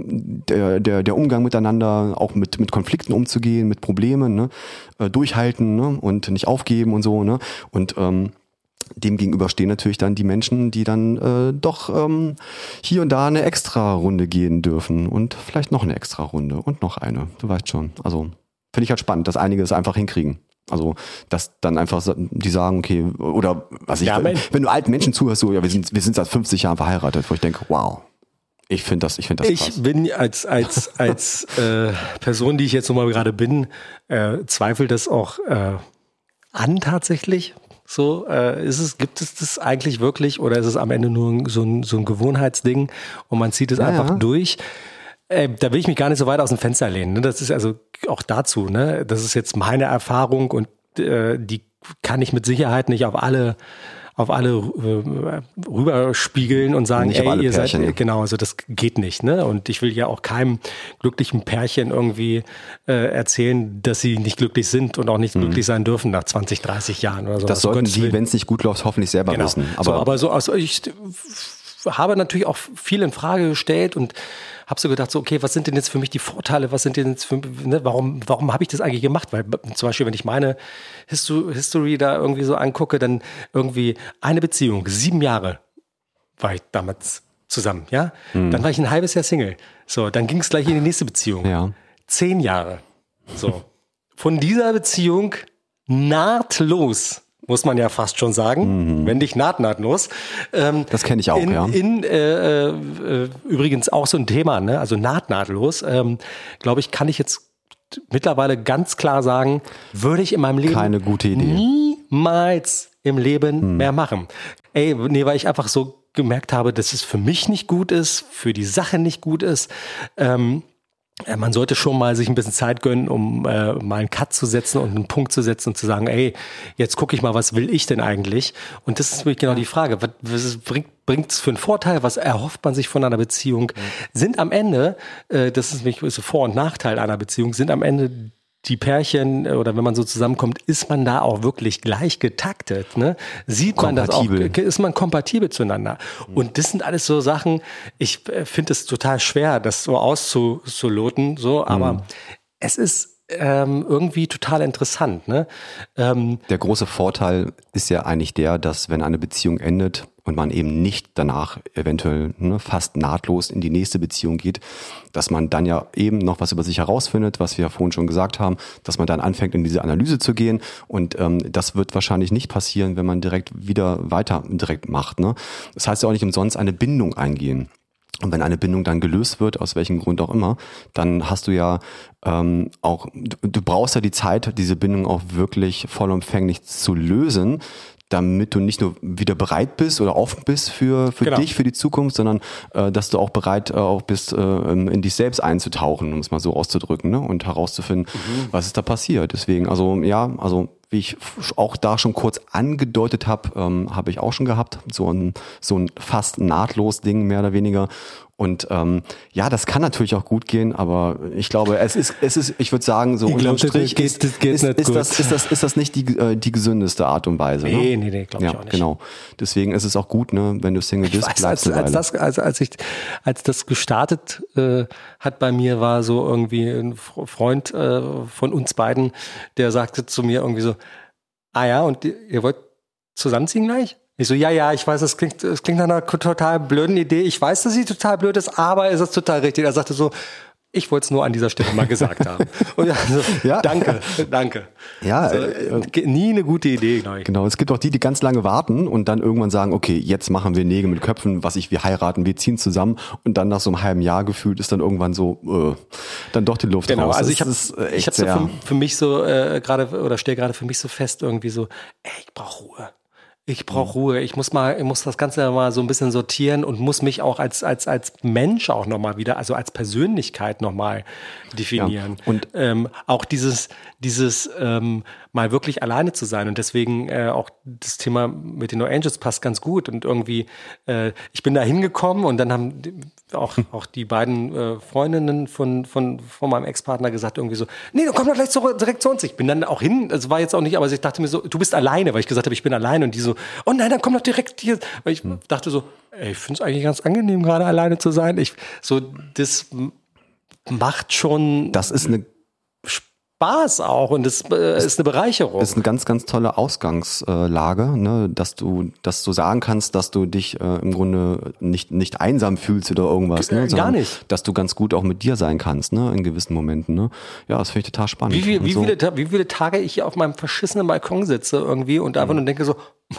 der, der, der Umgang miteinander, auch mit, mit Konflikten umzugehen, mit Problemen, ne? äh, durchhalten, ne? Und nicht aufgeben und so. Ne? Und ähm, dem gegenüber stehen natürlich dann die Menschen, die dann äh, doch ähm, hier und da eine Extra-Runde gehen dürfen und vielleicht noch eine Extra-Runde und noch eine, du weißt schon. Also finde ich halt spannend, dass einige es einfach hinkriegen. Also, dass dann einfach die sagen, okay, oder was ich, ja, wenn, wenn du alten Menschen zuhörst, so, ja, wir sind, wir sind seit fünfzig Jahren verheiratet, wo ich denke, wow, ich finde das, ich finde das krass. Ich bin als, als, als äh, Person, die ich jetzt nochmal gerade bin, äh, zweifelt das auch äh, an tatsächlich. So, äh, ist es, gibt es das eigentlich wirklich oder ist es am Ende nur so ein, so ein Gewohnheitsding und man zieht es ja, einfach ja. durch? Äh, da will ich mich gar nicht so weit aus dem Fenster lehnen. Ne? Das ist also auch dazu, ne? Das ist jetzt meine Erfahrung und äh, die kann ich mit Sicherheit nicht auf alle auf alle äh, rüberspiegeln und sagen, ey, ihr Pärchen. seid, genau, also das geht nicht, ne? Und ich will ja auch keinem glücklichen Pärchen irgendwie äh, erzählen, dass sie nicht glücklich sind und auch nicht mhm. glücklich sein dürfen nach zwanzig, dreißig Jahren oder so. Das sollten sie, wenn es nicht gut läuft, hoffentlich selber genau. wissen. Aber so, aber so also ich habe natürlich auch viel in Frage gestellt und habe so gedacht, so okay, was sind denn jetzt für mich die Vorteile, was sind denn jetzt für, ne, warum, warum habe ich das eigentlich gemacht? Weil zum Beispiel, wenn ich meine Histo- History da irgendwie so angucke, dann irgendwie eine Beziehung, sieben Jahre war ich damals zusammen, ja? Hm. Dann war ich ein halbes Jahr Single. So, dann ging es gleich in die nächste Beziehung. Ja. Zehn Jahre. So. Von dieser Beziehung nahtlos, muss man ja fast schon sagen, mhm. wenn nicht naht, nahtlos. Ähm, das kenne ich auch, in, ja. In, äh, äh, übrigens auch so ein Thema, ne? Also naht, nahtlos, ähm, glaube ich, kann ich jetzt mittlerweile ganz klar sagen, würde ich in meinem Leben keine gute Idee. niemals im Leben hm. mehr machen. Ey, nee, weil ich einfach so gemerkt habe, dass es für mich nicht gut ist, für die Sache nicht gut ist. Ähm, äh, man sollte schon mal sich ein bisschen Zeit gönnen, um äh, mal einen Cut zu setzen und einen Punkt zu setzen und zu sagen, ey, jetzt gucke ich mal, was will ich denn eigentlich? Und das ist wirklich genau die Frage, was, was bringt bringt es für einen Vorteil, was erhofft man sich von einer Beziehung? Mhm. Sind am Ende, äh, das ist nämlich so Vor- und Nachteil einer Beziehung, sind am Ende die Pärchen oder wenn man so zusammenkommt, ist man da auch wirklich gleich getaktet, ne? Sieht man das auch, ist man kompatibel zueinander? Mhm. Und das sind alles so Sachen, ich finde es total schwer, das so auszuloten, so, aber mhm. es ist ähm, irgendwie total interessant, ne? Ähm, der große Vorteil ist ja eigentlich der, dass wenn eine Beziehung endet und man eben nicht danach eventuell ne, fast nahtlos in die nächste Beziehung geht, dass man dann ja eben noch was über sich herausfindet, was wir ja vorhin schon gesagt haben, dass man dann anfängt, in diese Analyse zu gehen und ähm, das wird wahrscheinlich nicht passieren, wenn man direkt wieder weiter direkt macht. Ne? Das heißt ja auch nicht umsonst eine Bindung eingehen. Und wenn eine Bindung dann gelöst wird, aus welchem Grund auch immer, dann hast du ja ähm, auch, du, du brauchst ja die Zeit, diese Bindung auch wirklich vollumfänglich zu lösen, damit du nicht nur wieder bereit bist oder offen bist für für genau. dich, für die Zukunft, sondern äh, dass du auch bereit äh, auch bist, äh, in dich selbst einzutauchen, um es mal so auszudrücken, ne? Und herauszufinden, mhm. was ist da passiert. Deswegen, also ja, also wie ich auch da schon kurz angedeutet habe, ähm, habe ich auch schon gehabt, so ein so ein fast nahtlos Ding, mehr oder weniger. Und ähm, ja, das kann natürlich auch gut gehen, aber ich glaube, es ist, es ist, ich würde sagen, so ich unterm glaub, Strich geht, ist, das geht ist, nicht ist, gut. das, ist, das, ist das nicht die, äh, die gesündeste Art und Weise. Nee, ne? nee, nee, glaube ja, ich auch nicht. Genau. Deswegen ist es auch gut, ne, wenn du Single bist, weiß, bleibst als, du als das, als, als ich, als das gestartet äh, hat bei mir, war so irgendwie ein Freund äh, von uns beiden, der sagte zu mir irgendwie so, ah ja, und ihr wollt zusammenziehen gleich? Ich so, ja, ja, ich weiß, das klingt, das klingt nach einer total blöden Idee. Ich weiß, dass sie total blöd ist, aber es ist total richtig. Er sagte so, ich wollte es nur an dieser Stelle mal gesagt haben. Und ja, so, ja, danke, danke. Ja, also, äh, nie eine gute Idee, glaube ich. Genau, es gibt auch die, die ganz lange warten und dann irgendwann sagen, okay, jetzt machen wir Nägel mit Köpfen, was ich, wir heiraten, wir ziehen zusammen und dann nach so einem halben Jahr gefühlt ist dann irgendwann so, äh, dann doch die Luft genau, raus. Also ich habe ich habe so für, für mich so äh, gerade oder stelle gerade für mich so fest irgendwie so, ey, ich brauche Ruhe. Ich brauche Ruhe. Ich muss mal, ich muss das Ganze mal so ein bisschen sortieren und muss mich auch als als als Mensch auch noch mal wieder, also als Persönlichkeit noch mal definieren. Ja. Und ähm, auch dieses dieses ähm, mal wirklich alleine zu sein und deswegen äh, auch das Thema mit den No Angels passt ganz gut und irgendwie äh, ich bin da hingekommen und dann haben auch auch die beiden äh, Freundinnen von von von meinem Ex-Partner gesagt irgendwie so, nee, du komm doch gleich zurück, direkt zu uns. Ich bin dann auch hin, es war jetzt auch nicht, aber ich dachte mir so, du bist alleine, weil ich gesagt habe, ich bin alleine und die so, oh nein, dann komm doch direkt hier. Weil ich hm. dachte so, ey, ich finde es eigentlich ganz angenehm, gerade alleine zu sein. Ich so, das macht schon. Das ist eine Spaß auch und das äh, ist eine Bereicherung. Das ist eine ganz, ganz tolle Ausgangslage, ne, dass du, dass du sagen kannst, dass du dich äh, im Grunde nicht nicht einsam fühlst oder irgendwas, ne, gar nicht, dass du ganz gut auch mit dir sein kannst, ne, in gewissen Momenten, ne. Ja, das finde ich total spannend. Wie, viel, wie, so. viele, wie viele Tage ich hier auf meinem verschissenen Balkon sitze irgendwie und einfach mhm. nur denke so,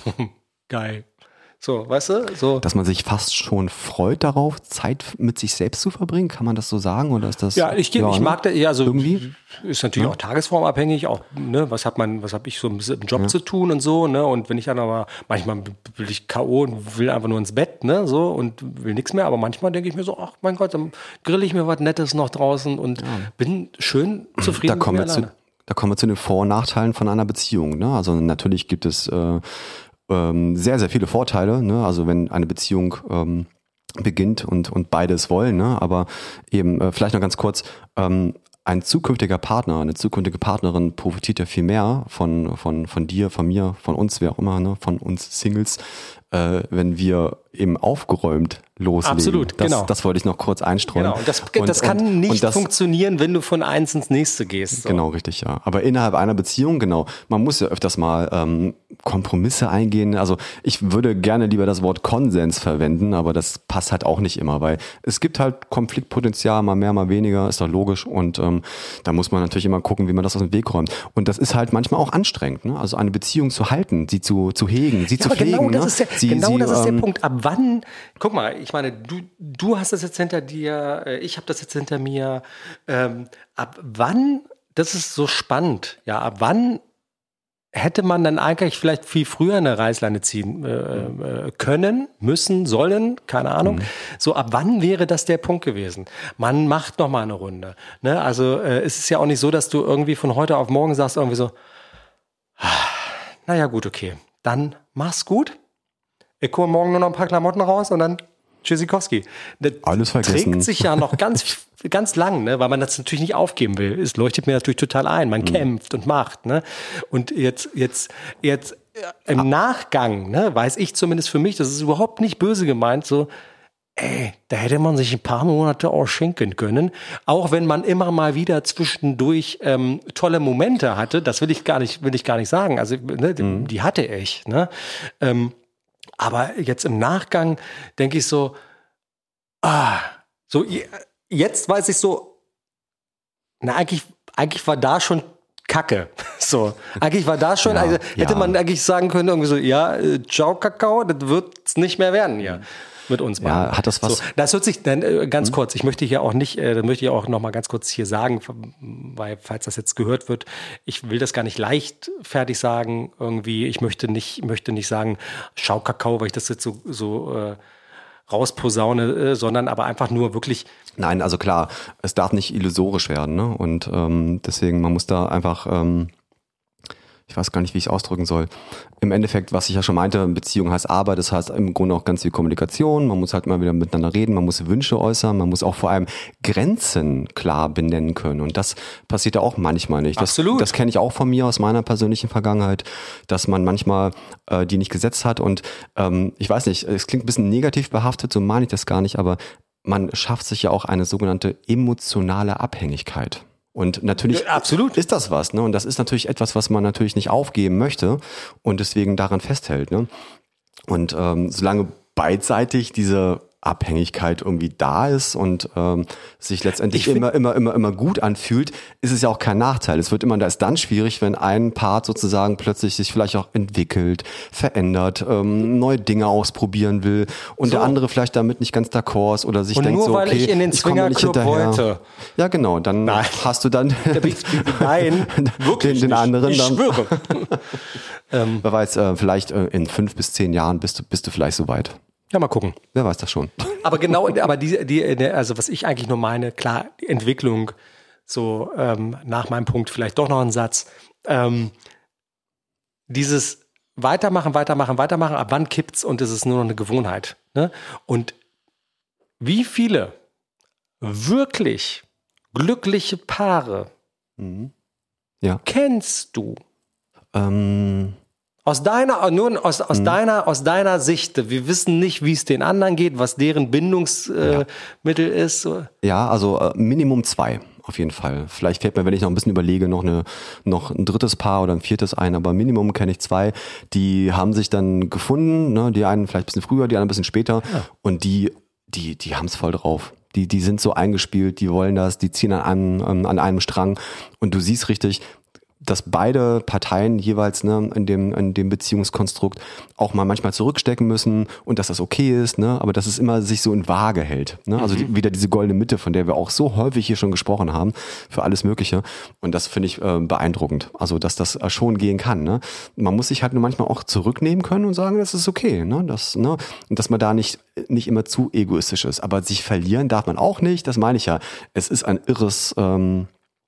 geil. So, weißt du? So. Dass man sich fast schon freut darauf, Zeit mit sich selbst zu verbringen, kann man das so sagen? Oder ist das? Ja, ich, ja, ich ne? mag da, ja, so irgendwie. Ist natürlich ja. auch tagesformabhängig, auch, ne, was hat man, was habe ich so im Job ja. zu tun und so, ne? Und wenn ich dann aber, manchmal will ich K O und will einfach nur ins Bett, ne, so und will nichts mehr, aber manchmal denke ich mir so, ach mein Gott, dann grill ich mir was Nettes noch draußen und ja. bin schön zufrieden da kommen mit mir wir zu, Da kommen wir zu den Vor- und Nachteilen von einer Beziehung, ne? Also natürlich gibt es äh, ähm, sehr, sehr viele Vorteile, ne? Also wenn eine Beziehung ähm, beginnt und, und beides wollen, ne? Aber eben, äh, vielleicht noch ganz kurz, ähm, ein zukünftiger Partner, eine zukünftige Partnerin profitiert ja viel mehr von, von, von dir, von mir, von uns, wer auch immer, ne? Von uns Singles, äh, wenn wir eben aufgeräumt loslegen. Absolut, das, genau. Das wollte ich noch kurz einstreuen. Genau, das, und, das kann und, nicht und das, funktionieren, wenn du von eins ins nächste gehst. So. Genau, richtig, ja. Aber innerhalb einer Beziehung, genau, man muss ja öfters mal ähm, Kompromisse eingehen. Also ich würde gerne lieber das Wort Konsens verwenden, aber das passt halt auch nicht immer, weil es gibt halt Konfliktpotenzial, mal mehr, mal weniger, ist doch logisch. Und ähm, da muss man natürlich immer gucken, wie man das aus dem Weg räumt. Und das ist halt manchmal auch anstrengend, ne? Also eine Beziehung zu halten, sie zu, zu hegen, sie ja, zu aber pflegen. Genau das ne? ist der, sie, genau sie, das ist ähm, der Punkt. Ab wann, guck mal, ich meine, du, du hast das jetzt hinter dir, ich habe das jetzt hinter mir. Ähm, ab wann, das ist so spannend, ja, ab wann hätte man dann eigentlich vielleicht viel früher eine Reißleine ziehen äh, können, müssen, sollen, keine Ahnung. Mhm. So, ab wann wäre das der Punkt gewesen? Man macht noch mal eine Runde. Ne? Also äh, es ist ja auch nicht so, dass du irgendwie von heute auf morgen sagst irgendwie so, naja gut, okay, dann mach's gut. Ich hole morgen nur noch ein paar Klamotten raus und dann Tschüssikowski. Das Alles vergessen. Trägt sich ja noch ganz, ganz lang, ne? Weil man das natürlich nicht aufgeben will. Es leuchtet mir natürlich total ein. Man mhm. kämpft und macht. Ne? Und jetzt, jetzt, jetzt im ah. Nachgang, ne, weiß ich zumindest für mich, das ist überhaupt nicht böse gemeint, so, ey, da hätte man sich ein paar Monate auch schenken können. Auch wenn man immer mal wieder zwischendurch ähm, tolle Momente hatte. Das will ich gar nicht, will ich gar nicht sagen. Also, ne, mhm. die hatte ich. Ne? Ähm, Aber jetzt im Nachgang denke ich so, ah, so jetzt weiß ich so, na eigentlich, eigentlich war da schon Kacke. So, eigentlich war da schon, ja, also hätte ja. man eigentlich sagen können, irgendwie so, ja, ciao Kakao, das wird's nicht mehr werden hier. Mit uns beiden. Ja, hat das was? So, das hört sich dann äh, ganz hm? kurz. Ich möchte hier auch nicht, äh, da möchte ich auch noch mal ganz kurz hier sagen, weil falls das jetzt gehört wird, ich will das gar nicht leichtfertig sagen. Irgendwie, ich möchte nicht, möchte nicht sagen, schau Kakao, weil ich das jetzt so so äh, rausposaune, äh, sondern aber einfach nur wirklich. Nein, also klar, es darf nicht illusorisch werden, ne? Und ähm, deswegen man muss da einfach ähm, ich weiß gar nicht, wie ich es ausdrücken soll. Im Endeffekt, was ich ja schon meinte, Beziehung heißt Arbeit, das heißt im Grunde auch ganz viel Kommunikation. Man muss halt mal wieder miteinander reden, man muss Wünsche äußern, man muss auch vor allem Grenzen klar benennen können. Und das passiert ja auch manchmal nicht. Das, Absolut. Das kenne ich auch von mir aus meiner persönlichen Vergangenheit, dass man manchmal äh, die nicht gesetzt hat. Und ähm, ich weiß nicht, es klingt ein bisschen negativ behaftet, so meine ich das gar nicht, aber man schafft sich ja auch eine sogenannte emotionale Abhängigkeit. Und natürlich ja, absolut. ist das was, ne? Und das ist natürlich etwas, was man natürlich nicht aufgeben möchte und deswegen daran festhält, ne? Und ähm, solange beidseitig diese Abhängigkeit irgendwie da ist und ähm, sich letztendlich immer, immer, immer, immer gut anfühlt, ist es ja auch kein Nachteil. Es wird immer da ist dann schwierig, wenn ein Part sozusagen plötzlich sich vielleicht auch entwickelt, verändert, ähm, neue Dinge ausprobieren will und so. Der andere vielleicht damit nicht ganz d'accord ist oder sich und denkt nur so, weil okay, ich in den Swingerclub wollte. Ja, genau, dann Nein. hast du dann Nein, wirklich den, den anderen ich dann. schwöre. Wer weiß, äh, vielleicht äh, in fünf bis zehn Jahren bist du, bist du vielleicht soweit. Ja, mal gucken. Wer weiß das schon. Aber genau, aber die, die, also was ich eigentlich nur meine, klar, die Entwicklung, so ähm, nach meinem Punkt vielleicht doch noch ein Satz, ähm, dieses Weitermachen, weitermachen, weitermachen, ab wann kippt's und es ist nur noch eine Gewohnheit. Ne? Und wie viele wirklich glückliche Paare mhm. ja. kennst du? Ähm... Aus deiner, nur aus, aus mhm. deiner, aus deiner Sicht, wir wissen nicht, wie es den anderen geht, was deren Bindungsmittel äh, ja. ist. Ja, also äh, Minimum zwei, auf jeden Fall. Vielleicht fällt mir, wenn ich noch ein bisschen überlege, noch eine, noch ein drittes Paar oder ein viertes ein, aber Minimum kenne ich zwei, die haben sich dann gefunden, ne, die einen vielleicht ein bisschen früher, die anderen ein bisschen später ja. und die, die, die haben es voll drauf. Die, die sind so eingespielt, die wollen das, die ziehen an einem, an einem Strang und du siehst richtig, dass beide Parteien jeweils ne, in dem in dem Beziehungskonstrukt auch mal manchmal zurückstecken müssen und dass das okay ist, ne, aber dass es immer sich so in Waage hält. Ne? Also die, wieder diese goldene Mitte, von der wir auch so häufig hier schon gesprochen haben, für alles Mögliche. Und das finde ich äh, beeindruckend. Also dass das äh, schon gehen kann. Ne? Man muss sich halt nur manchmal auch zurücknehmen können und sagen, das ist okay. Ne? Das, ne? Und dass man da nicht nicht immer zu egoistisch ist. Aber sich verlieren darf man auch nicht. Das meine ich ja. Es ist ein irres ähm,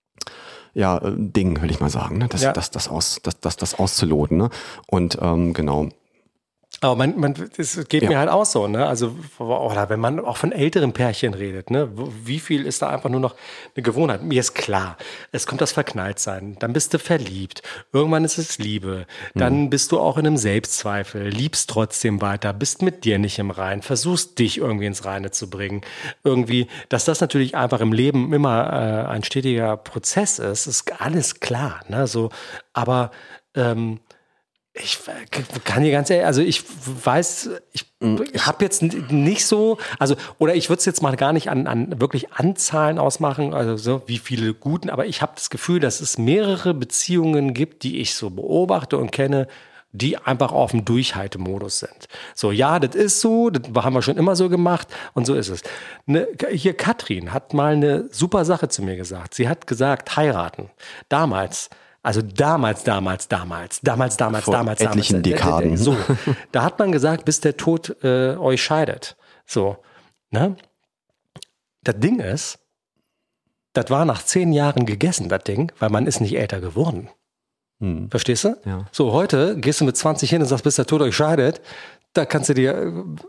ja, Ding, will ich mal sagen, ne? das, ja. das, das, aus, das, das, das auszuloten. Ne? Und ähm, genau. Aber man, man, das geht ja. mir halt auch so, ne? Also, oder wenn man auch von älteren Pärchen redet, ne? Wie viel ist da einfach nur noch eine Gewohnheit? Mir ist klar, es kommt das Verknalltsein, dann bist du verliebt, irgendwann ist es Liebe, dann mhm. bist du auch in einem Selbstzweifel, liebst trotzdem weiter, bist mit dir nicht im Rein, versuchst dich irgendwie ins Reine zu bringen. Irgendwie, dass das natürlich einfach im Leben immer äh, ein stetiger Prozess ist, ist alles klar, ne? So, aber ähm, ich kann dir ganz ehrlich, also ich weiß, ich habe jetzt nicht so, also oder ich würde es jetzt mal gar nicht an, an wirklich Anzahlen ausmachen, also so wie viele guten, aber ich habe das Gefühl, dass es mehrere Beziehungen gibt, die ich so beobachte und kenne, die einfach auf dem Durchhaltemodus sind. So, ja, das ist so, das haben wir schon immer so gemacht und so ist es. Ne, hier Katrin hat mal eine super Sache zu mir gesagt. Sie hat gesagt, heiraten. Damals Also damals, damals, damals, damals, damals, Vor damals, etlichen damals. Dekaden. So, da hat man gesagt, bis der Tod äh, euch scheidet. So, ne? Das Ding ist, das war nach zehn Jahren gegessen, das Ding, weil man ist nicht älter geworden. Hm. Verstehst du? Ja. So, heute gehst du mit zwanzig hin und sagst, bis der Tod euch scheidet. Da kannst du dir,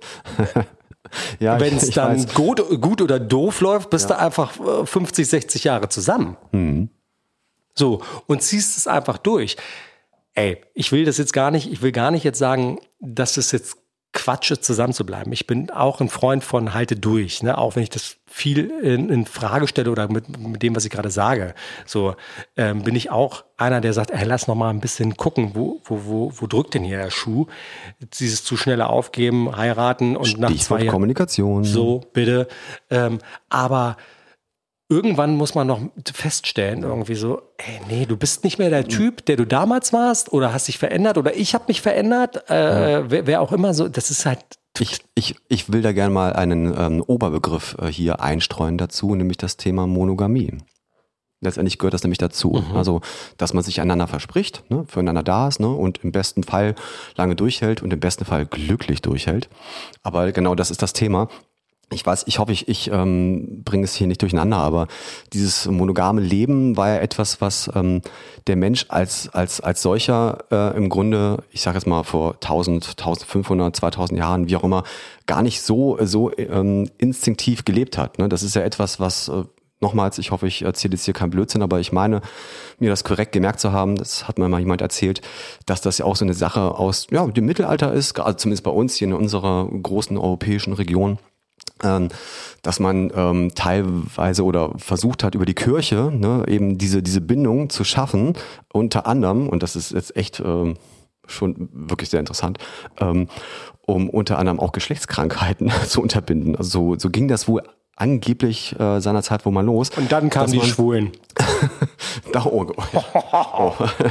ja, wenn es dann weiß. gut, gut oder doof läuft, bist ja. du einfach fünfzig, sechzig Jahre zusammen. Hm. So, und ziehst es einfach durch. Ey, ich will das jetzt gar nicht, ich will gar nicht jetzt sagen, dass es jetzt Quatsch ist, zusammen zu bleiben. Ich bin auch ein Freund von halte durch, ne? Auch wenn ich das viel in, in Frage stelle oder mit, mit dem, was ich gerade sage. So, ähm, bin ich auch einer, der sagt, ey, lass noch mal ein bisschen gucken, wo, wo, wo, wo drückt denn hier der Schuh? Dieses zu schnelle Aufgeben, heiraten und nach zwei Jahren. Kommunikation. So, bitte. Ähm, aber irgendwann muss man noch feststellen, irgendwie so, ey, nee, du bist nicht mehr der Typ, der du damals warst oder hast dich verändert oder ich habe mich verändert, äh, ja. wer, wer auch immer so, das ist halt... Ich, ich, ich will da gerne mal einen ähm, Oberbegriff äh, hier einstreuen dazu, nämlich das Thema Monogamie. Letztendlich gehört das nämlich dazu. Mhm. Also, dass man sich einander verspricht, ne, füreinander da ist, ne, und im besten Fall lange durchhält und im besten Fall glücklich durchhält. Aber genau das ist das Thema. Ich weiß, ich hoffe, ich, ich ähm, bringe es hier nicht durcheinander, aber dieses monogame Leben war ja etwas, was ähm, der Mensch als als als solcher äh, im Grunde, ich sage jetzt mal vor tausend, tausendfünfhundert, zweitausend Jahren, wie auch immer, gar nicht so so ähm, instinktiv gelebt hat. Ne? Das ist ja etwas, was äh, nochmals, ich hoffe, ich erzähle jetzt hier keinen Blödsinn, aber ich meine, mir das korrekt gemerkt zu haben, das hat mir mal jemand erzählt, dass das ja auch so eine Sache aus ja dem Mittelalter ist, also zumindest bei uns hier in unserer großen europäischen Region. Ähm, dass man ähm, teilweise oder versucht hat, über die Kirche ne, eben diese diese Bindung zu schaffen, unter anderem, und das ist jetzt echt ähm, schon wirklich sehr interessant, ähm, um unter anderem auch Geschlechtskrankheiten zu unterbinden. Also so, so ging das wohl angeblich äh, seinerzeit wohl mal los. Und dann kamen die Schwulen. da, oh, oh,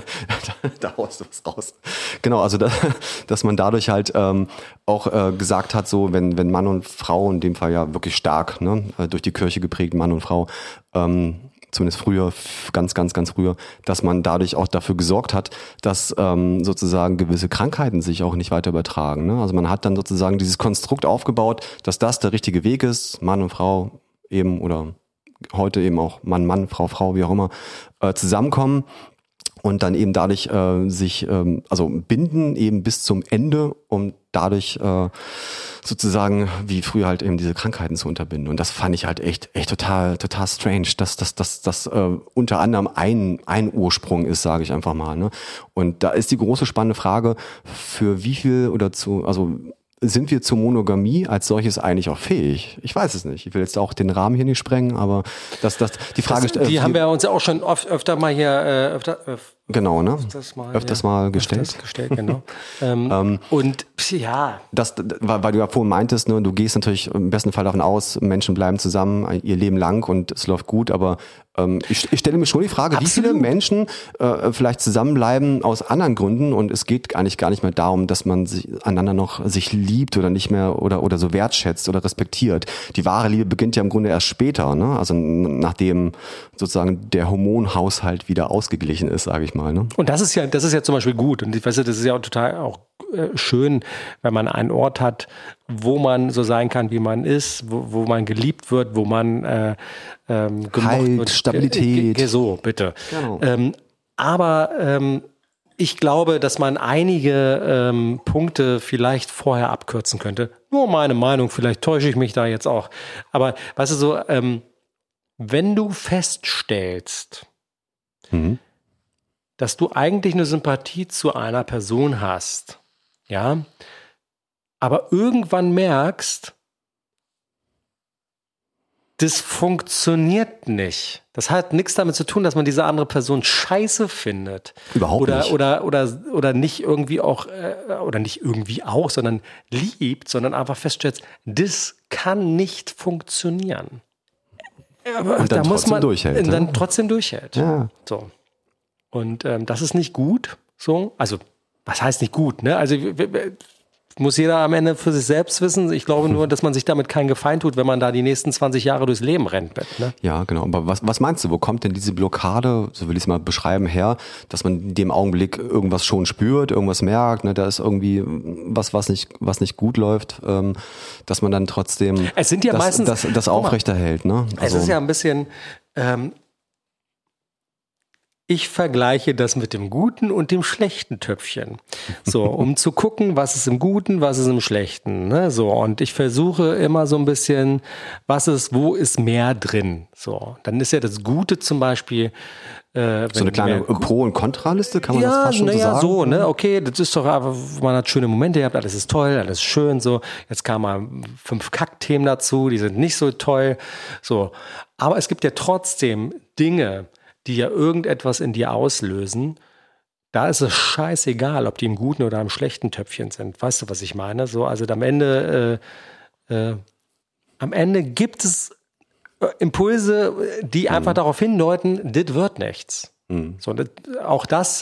da, da haust du was raus. Genau, also da, dass man dadurch halt ähm, auch äh, gesagt hat, so wenn wenn Mann und Frau, in dem Fall ja wirklich stark, ne, durch die Kirche geprägt, Mann und Frau, ähm, zumindest früher, ganz, ganz, ganz früher, dass man dadurch auch dafür gesorgt hat, dass ähm, sozusagen gewisse Krankheiten sich auch nicht weiter übertragen. Ne? Also man hat dann sozusagen dieses Konstrukt aufgebaut, dass das der richtige Weg ist, Mann und Frau eben oder heute eben auch Mann, Mann, Frau, Frau, wie auch immer, äh, zusammenkommen und dann eben dadurch äh, sich, ähm, also binden eben bis zum Ende, um dadurch äh, sozusagen wie früher halt eben diese Krankheiten zu unterbinden. Und das fand ich halt echt, echt total, total strange, dass das, das, das äh, unter anderem ein, ein Ursprung ist, sage ich einfach mal. Ne? Und da ist die große spannende Frage, für wie viel oder zu, also sind wir zur Monogamie als solches eigentlich auch fähig? Ich weiß es nicht. Ich will jetzt auch den Rahmen hier nicht sprengen, aber das, das, die Frage... Das, die äh, haben wir uns ja auch schon oft, öfter mal hier... Äh, öfter, öf, genau, ne? Öfters mal, öfters ja, mal gestellt. Öfters gestellt, genau. ähm, ähm, und ja... Das, weil, weil du ja vorhin meintest, ne, du gehst natürlich im besten Fall davon aus, Menschen bleiben zusammen ihr Leben lang und es läuft gut, aber ähm, ich, ich stelle mir schon die Frage, Absolut. wie viele Menschen äh, vielleicht zusammenbleiben aus anderen Gründen und es geht eigentlich gar nicht mehr darum, dass man sich einander noch sich liebt oder nicht mehr oder oder so wertschätzt oder respektiert. Die wahre Liebe beginnt ja im Grunde erst später, ne? Also nachdem sozusagen der Hormonhaushalt wieder ausgeglichen ist, sage ich mal. Ne? Und das ist ja, das ist ja zum Beispiel gut und ich weiß, das ist ja auch total auch äh, schön, wenn man einen Ort hat, wo man so sein kann, wie man ist, wo, wo man geliebt wird, wo man äh, ähm, gemocht halt, wird. Stabilität. Äh, so, bitte. Genau. Ähm, aber ähm, ich glaube, dass man einige ähm, Punkte vielleicht vorher abkürzen könnte. Nur meine Meinung, vielleicht täusche ich mich da jetzt auch. Aber weißt du so, ähm, wenn du feststellst, mhm. dass du eigentlich eine Sympathie zu einer Person hast, ja, aber irgendwann merkst, das funktioniert nicht. Das hat nichts damit zu tun, dass man diese andere Person scheiße findet. Überhaupt oder, nicht. Oder, oder, oder nicht irgendwie auch, äh, oder nicht irgendwie auch, sondern liebt, sondern einfach feststellt, das kann nicht funktionieren. Aber und dann da muss trotzdem man durchhält. dann ne? trotzdem durchhält. Ja. So. Und ähm, das ist nicht gut. So, also was heißt nicht gut? Ne? Also muss jeder am Ende für sich selbst wissen. Ich glaube nur, dass man sich damit keinen Gefallen tut, wenn man da die nächsten zwanzig Jahre durchs Leben rennt. Ne? Ja, genau. Aber was, was meinst du, wo kommt denn diese Blockade, so will ich es mal beschreiben, her, dass man in dem Augenblick irgendwas schon spürt, irgendwas merkt, ne, da ist irgendwie was, was nicht, was nicht gut läuft, ähm, dass man dann trotzdem es sind ja das, meistens, das, das aufrechterhält. Ne? Also, es ist ja ein bisschen... Ähm, Ich vergleiche das mit dem guten und dem schlechten Töpfchen. So, um zu gucken, was ist im Guten, was ist im Schlechten. Ne? So, und ich versuche immer so ein bisschen, was ist, wo ist mehr drin. So, dann ist ja das Gute zum Beispiel. Äh, so eine kleine Pro- und Kontraliste, kann man ja, das fast schon na so ja, sagen? so, ne, okay, das ist doch einfach, man hat schöne Momente gehabt, alles ist toll, alles ist schön, so. Jetzt kamen mal fünf Kackthemen dazu, die sind nicht so toll, so. Aber es gibt ja trotzdem Dinge, die ja irgendetwas in dir auslösen, da ist es scheißegal, ob die im guten oder im schlechten Töpfchen sind. Weißt du, was ich meine? So, also am Ende, äh, äh, am Ende gibt es Impulse, die einfach mhm. darauf hindeuten, das wird nichts. Mhm. So, das, auch das.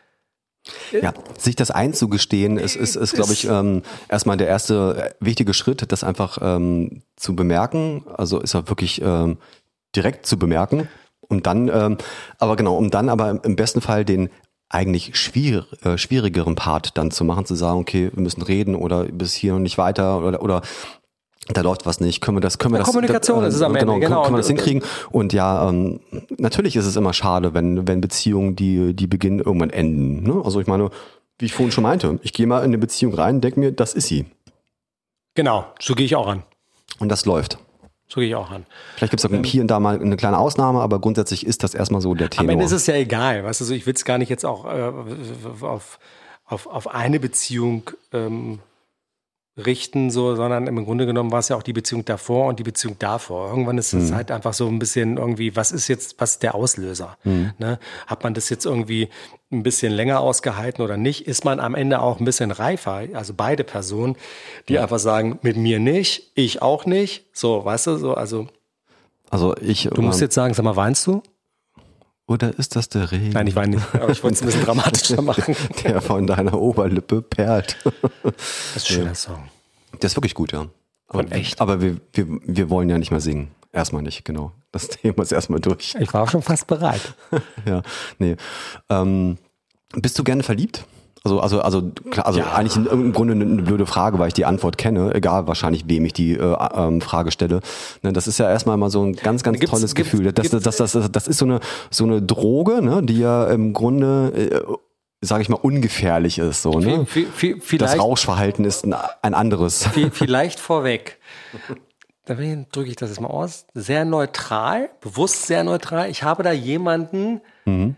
Ja, sich das einzugestehen, ist, ist, ist glaube ich, ähm, erstmal der erste wichtige Schritt, das einfach ähm, zu bemerken. Also ist er wirklich ähm, direkt zu bemerken. Und dann, ähm, aber genau, um dann aber im besten Fall den eigentlich schwier äh, schwierigeren Part dann zu machen, zu sagen, okay, wir müssen reden oder bis hier und nicht weiter oder oder da läuft was nicht, können wir das, können wir ja, das, Kommunikation das, ist es am genau, Ende, genau. Können wir das hinkriegen? Und ja, ähm, natürlich ist es immer schade, wenn wenn Beziehungen, die die beginnen, irgendwann enden. Ne? Also ich meine, wie ich vorhin schon meinte, ich gehe mal in eine Beziehung rein, denke mir, das ist sie. Genau, so gehe ich auch an. Und das läuft. So gehe ich auch an. Vielleicht gibt es auch hier und da mal eine kleine Ausnahme, aber grundsätzlich ist das erstmal so der Tenor. Am Ende ist es ja egal, weißt du, so, ich will es gar nicht jetzt auch äh, auf, auf, auf eine Beziehung ähm, richten, so, sondern im Grunde genommen war es ja auch die Beziehung davor und die Beziehung davor. Irgendwann ist es mhm. halt einfach so ein bisschen irgendwie, was ist jetzt, was ist der Auslöser? Mhm. Ne? Hat man das jetzt irgendwie ein bisschen länger ausgehalten oder nicht? Ist man am Ende auch ein bisschen reifer? Also beide Personen, die ja. einfach sagen, mit mir nicht, ich auch nicht. So, weißt du, so, also. Also ich. Du musst ähm, jetzt sagen, sag mal, weinst du? Oder ist das der Regen? Nein, ich weine nicht, aber ich wollte es ein bisschen dramatischer machen. Der von deiner Oberlippe perlt. Das ist ein schöner Song. Der ist wirklich gut, ja. Aber, und echt. Aber wir, wir, wir wollen ja nicht mehr singen. Erstmal nicht, genau. Das Thema ist erstmal durch. Ich war auch schon fast bereit. Ja, nee. Ähm, bist du gerne verliebt? Also, also, also, klar, also ja. eigentlich in, im Grunde eine, eine blöde Frage, weil ich die Antwort kenne, egal wahrscheinlich, wem ich die äh, ähm, Frage stelle. Ne, das ist ja erstmal mal so ein ganz, ganz gibt's, tolles gibt's, Gefühl. Das, das, das, das, das, das ist so eine, so eine Droge, ne, die ja im Grunde, äh, sage ich mal, ungefährlich ist. So, ne? V- v- v- das Rauschverhalten ist ein, ein anderes. V- vielleicht vorweg. Da drücke ich das jetzt mal aus. Sehr neutral, bewusst sehr neutral. Ich habe da jemanden, mhm.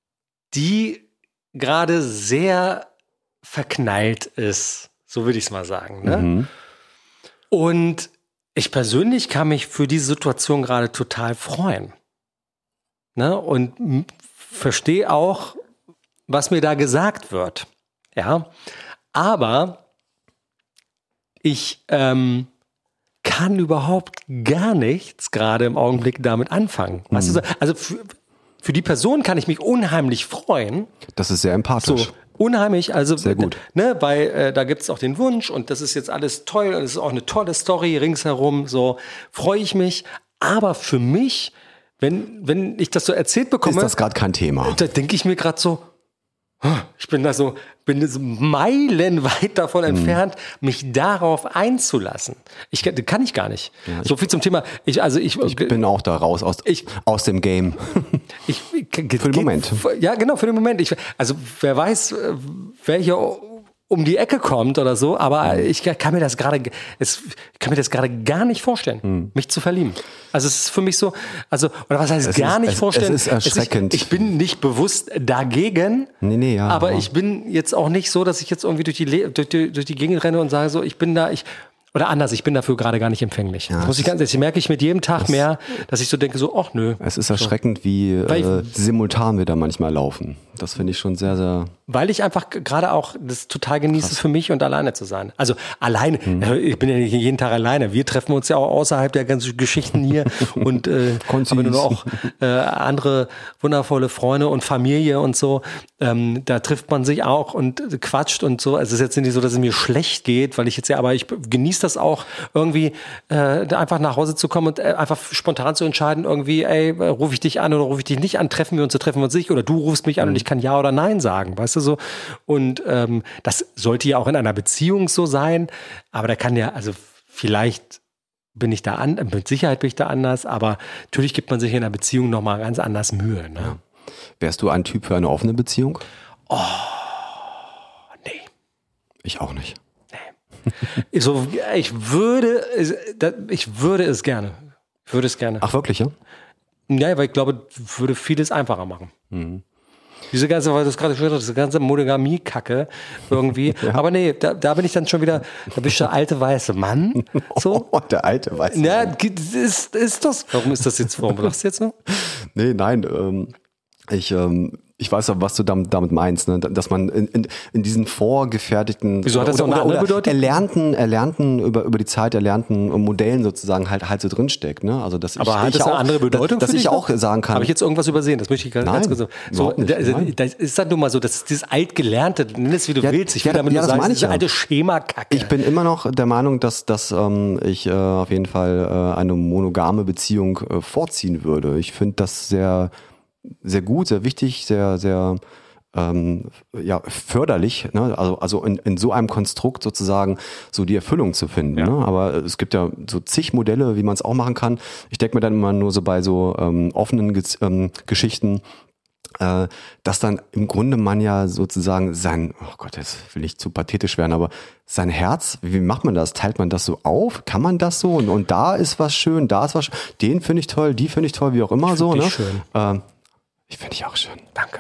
die gerade sehr verknallt ist. So würde ich es mal sagen. Ne? Mhm. Und ich persönlich kann mich für diese Situation gerade total freuen. Ne? Und m- verstehe auch, was mir da gesagt wird. Ja, aber ich ähm, kann überhaupt gar nichts gerade im Augenblick damit anfangen. Mhm. Weißt du, also für, für die Person kann ich mich unheimlich freuen. Das ist sehr empathisch. So, unheimlich, also sehr gut. Ne, weil äh, da gibt es auch den Wunsch und das ist jetzt alles toll und es ist auch eine tolle Story ringsherum, so freue ich mich. Aber für mich, wenn, wenn ich das so erzählt bekomme, ist das gerade kein Thema. Da denke ich mir gerade so, ich bin da so, bin so meilenweit davon mhm. entfernt, mich darauf einzulassen. Ich kann ich gar nicht. Ja, so viel zum Thema. Ich, also ich, ich bin auch da raus aus, ich, aus dem Game. Ich, für den Moment. Ja, genau, für den Moment. Ich, also wer weiß, wer hier um die Ecke kommt oder so, aber mhm. ich kann mir das gerade, es kann mir das gerade gar nicht vorstellen, mhm. mich zu verlieben. Also es ist für mich so, also oder was heißt es gar ist, nicht es, vorstellen? Es ist erschreckend. Ich, ich bin nicht bewusst dagegen, nee, nee, ja, aber ja. ich bin jetzt auch nicht so, dass ich jetzt irgendwie durch die, durch die durch die Gegend renne und sage so, ich bin da, ich oder anders, ich bin dafür gerade gar nicht empfänglich. Ja, das muss ich ganz, das merke ich mit jedem Tag mehr, dass ich so denke, so, ach nö. Es ist erschreckend, wie äh, simultan wir da manchmal laufen. Das finde ich schon sehr, sehr... Weil ich einfach gerade auch das total genieße, krass, für mich und alleine zu sein. Also alleine, hm. ich bin ja nicht jeden Tag alleine. Wir treffen uns ja auch außerhalb der ganzen Geschichten hier und äh, haben nur auch äh, andere wundervolle Freunde und Familie und so. Ähm, da trifft man sich auch und quatscht und so. Also es ist jetzt nicht so, dass es mir schlecht geht, weil ich jetzt ja, aber ich genieße das auch irgendwie, äh, einfach nach Hause zu kommen und äh, einfach spontan zu entscheiden, irgendwie, ey, rufe ich dich an oder rufe ich dich nicht an, treffen wir uns, so treffen wir uns nicht oder du rufst mich an, mhm, und ich kann Ja oder Nein sagen, weißt du so. Und ähm, das sollte ja auch in einer Beziehung so sein, aber da kann ja, also vielleicht bin ich da an, mit Sicherheit bin ich da anders, aber natürlich gibt man sich in einer Beziehung nochmal ganz anders Mühe. Ne? Ja. Wärst du ein Typ für eine offene Beziehung? Oh, nee. Ich auch nicht. Nee. So, ich würde, ich würde es gerne. Ich würde es gerne. Ach wirklich, ja? Ja, weil ich glaube, würde vieles einfacher machen. Mhm. Diese ganze, weil du es gerade schon gesagt hast, diese ganze Monogamie-Kacke irgendwie. Ja. Aber nee, da, da bin ich dann schon wieder, da bin ich der alte weiße Mann. So. Oh, der alte weiße Mann. Ja, ist, ist das. Warum ist das jetzt, warum lachst du jetzt so? Nee, nein, ähm, ich, ähm, ich weiß aber, was du damit, damit meinst, ne? Dass man in, in, in diesen vorgefertigten, wieso hat das oder, auch eine oder, andere Bedeutung? erlernten, erlernten über über die Zeit erlernten Modellen sozusagen halt halt so drinsteckt, ne? Also dass aber ich, hat ich das auch, eine andere Bedeutung, dass, dass für ich dich auch noch? sagen kann. Habe ich jetzt irgendwas übersehen? Das möchte ich ganz, nein, ganz kurz. So, nicht, da, da ist dann nur mal so, das ist dieses altgelernte, nenn es wie du ja, willst. Ich will ja, damit ja, nur das sagen, meine ich diese ja. alte Schema-Kacke. Ich bin immer noch der Meinung, dass dass ähm, ich äh, auf jeden Fall äh, eine monogame Beziehung äh, vorziehen würde. Ich finde das sehr sehr gut, sehr wichtig, sehr sehr Ähm, ja, förderlich, ne? also, also in, in so einem Konstrukt sozusagen so die Erfüllung zu finden. Ja. Ne? Aber es gibt ja so zig Modelle, wie man es auch machen kann. Ich denke mir dann immer nur so bei so ähm, offenen Ge- ähm, Geschichten, äh, dass dann im Grunde man ja sozusagen sein, oh Gott, jetzt will ich zu pathetisch werden, aber sein Herz, wie macht man das? Teilt man das so auf? Kann man das so? Und, und da ist was schön, da ist was schön. Den finde ich toll, die finde ich toll, wie auch immer ich so. Ne? Schön. Ähm, ich finde dich auch schön. Danke.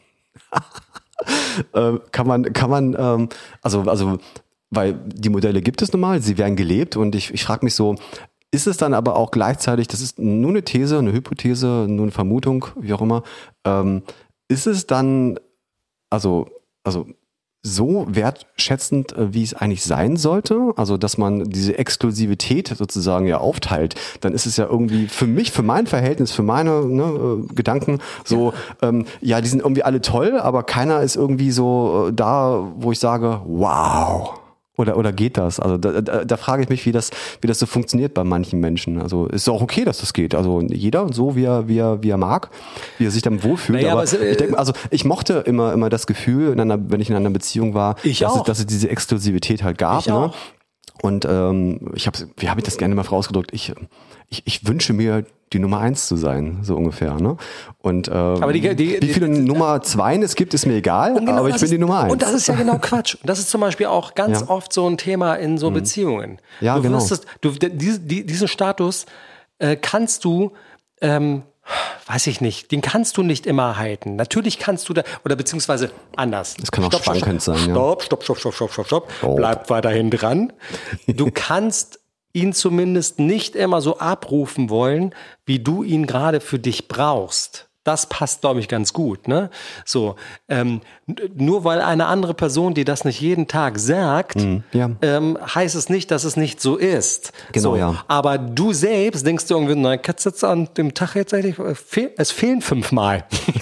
äh, kann man, kann man, ähm, also, also, weil die Modelle gibt es nun mal, sie werden gelebt und ich, ich frage mich so, ist es dann aber auch gleichzeitig, das ist nur eine These, eine Hypothese, nur eine Vermutung, wie auch immer, ähm, ist es dann, also, also, so wertschätzend, wie es eigentlich sein sollte, also dass man diese Exklusivität sozusagen ja aufteilt, dann ist es ja irgendwie für mich, für mein Verhältnis, für meine ne, Gedanken so, ja. Ähm, ja, die sind irgendwie alle toll, aber keiner ist irgendwie so da, wo ich sage, wow. Oder, oder geht das? Also da, da, da frage ich mich, wie das, wie das so funktioniert bei manchen Menschen. Also ist auch okay, dass das geht. Also jeder so, wie er, wie er, wie er mag, wie er sich dann wohlfühlt. Naja, aber aber es, äh, ich denke, also ich mochte immer, immer das Gefühl, in einer, wenn ich in einer Beziehung war, ich dass, auch. es, dass es diese Exklusivität halt gab. Ich ne? auch. Und ähm, ich habe, wie habe ich das gerne mal vorausgedrückt? Ich, ich, ich wünsche mir, die Nummer eins zu sein, so ungefähr. Ne? Und ähm, aber die, die, wie viele die, Nummer Zweien es gibt, ist mir egal, genau aber ich bin ist, die Nummer eins. Und das ist ja genau Quatsch. Und das ist zum Beispiel auch ganz ja. oft so ein Thema in so mhm. Beziehungen. Ja, du genau. Es, du, die, die, diesen Status äh, kannst du, ähm, weiß ich nicht, den kannst du nicht immer halten. Natürlich kannst du da, oder beziehungsweise anders. Das kann auch stopp, schwankend stopp, sein. Stopp, stopp, stopp, stopp, stopp, stopp, stopp. Oh. Bleib weiterhin dran. Du kannst ihn zumindest nicht immer so abrufen wollen, wie du ihn gerade für dich brauchst. Das passt, glaube ich, ganz gut. Ne? So, ähm, nur weil eine andere Person dir das nicht jeden Tag sagt, mm, ja. ähm, heißt es nicht, dass es nicht so ist. Genau, so, ja. Aber du selbst denkst dir irgendwie, nein, kannst jetzt an dem Tag jetzt eigentlich, es fehlen fünfmal.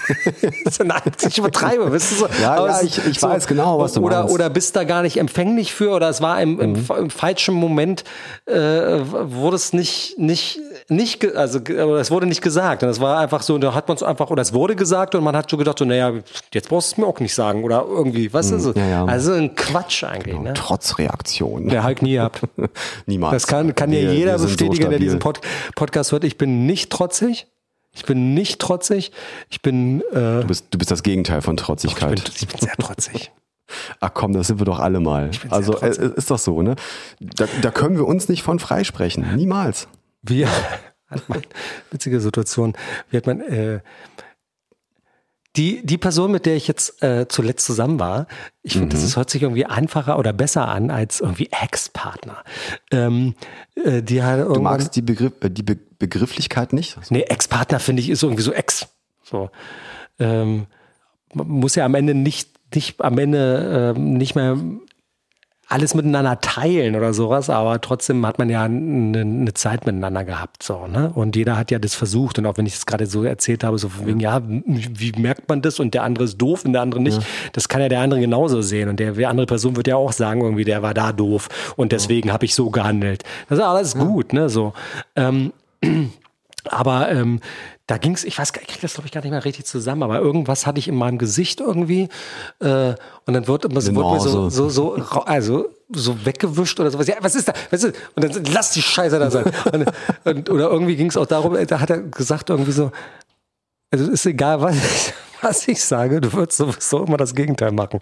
Ich übertreibe, weißt du so. Ja, aber ja, es, ich, ich so, weiß genau, was du oder, meinst. Oder bist da gar nicht empfänglich für, oder es war im, im, mm. im falschen Moment, äh, wurde es nicht, nicht, nicht, ge- also es wurde nicht gesagt. Und es war einfach so, da hat man es einfach, oder es wurde gesagt und man hat so gedacht, so, naja, jetzt brauchst du es mir auch nicht sagen oder irgendwie, was ist es? Ja, ja. Also ein Quatsch eigentlich. Genau, Ne? Trotzreaktion. Der Hulk nie ab. Niemals. Das kann, kann wir, ja jeder wir bestätigen, so der diesen Pod- Podcast hört. Ich bin nicht trotzig. Ich bin nicht trotzig. Ich bin, äh, du bist, du bist das Gegenteil von Trotzigkeit. Doch, ich, bin, ich bin sehr trotzig. Ach komm, das sind wir doch alle mal. Also äh, ist doch so, ne? Da, da können wir uns nicht von freisprechen. Niemals. Wir, hat man, witzige Situation, wie hat man, äh, Die, die Person, mit der ich jetzt äh, zuletzt zusammen war, ich finde, mhm. das ist, hört sich irgendwie einfacher oder besser an als irgendwie Ex-Partner. Ähm, äh, die halt du magst die, Begriff, äh, die Be- Begrifflichkeit nicht? Nee, Ex-Partner finde ich ist irgendwie so Ex. So. Ähm, man muss ja am Ende nicht, nicht am Ende ähm, nicht mehr alles miteinander teilen oder sowas, aber trotzdem hat man ja eine, eine Zeit miteinander gehabt, so, ne? Und jeder hat ja das versucht und auch wenn ich das gerade so erzählt habe, so von wegen, ja, wie merkt man das und der andere ist doof und der andere nicht, ja. Das kann ja der andere genauso sehen und der, die andere Person wird ja auch sagen, irgendwie, der war da doof und deswegen ja. habe ich so gehandelt. Das ist alles ja. gut, ne, so. Ähm, aber ähm, da ging's, ich weiß, ich krieg das glaube ich gar nicht mehr richtig zusammen, aber irgendwas hatte ich in meinem Gesicht irgendwie äh, und dann wird, wird mir so, so, so, also so weggewischt oder sowas. Ja, was ist da? Was ist? Und dann lass die Scheiße da sein. und, und, oder irgendwie ging es auch darum, da hat er gesagt irgendwie so, also ist egal, was ich, was ich sage, du würdest sowieso immer das Gegenteil machen.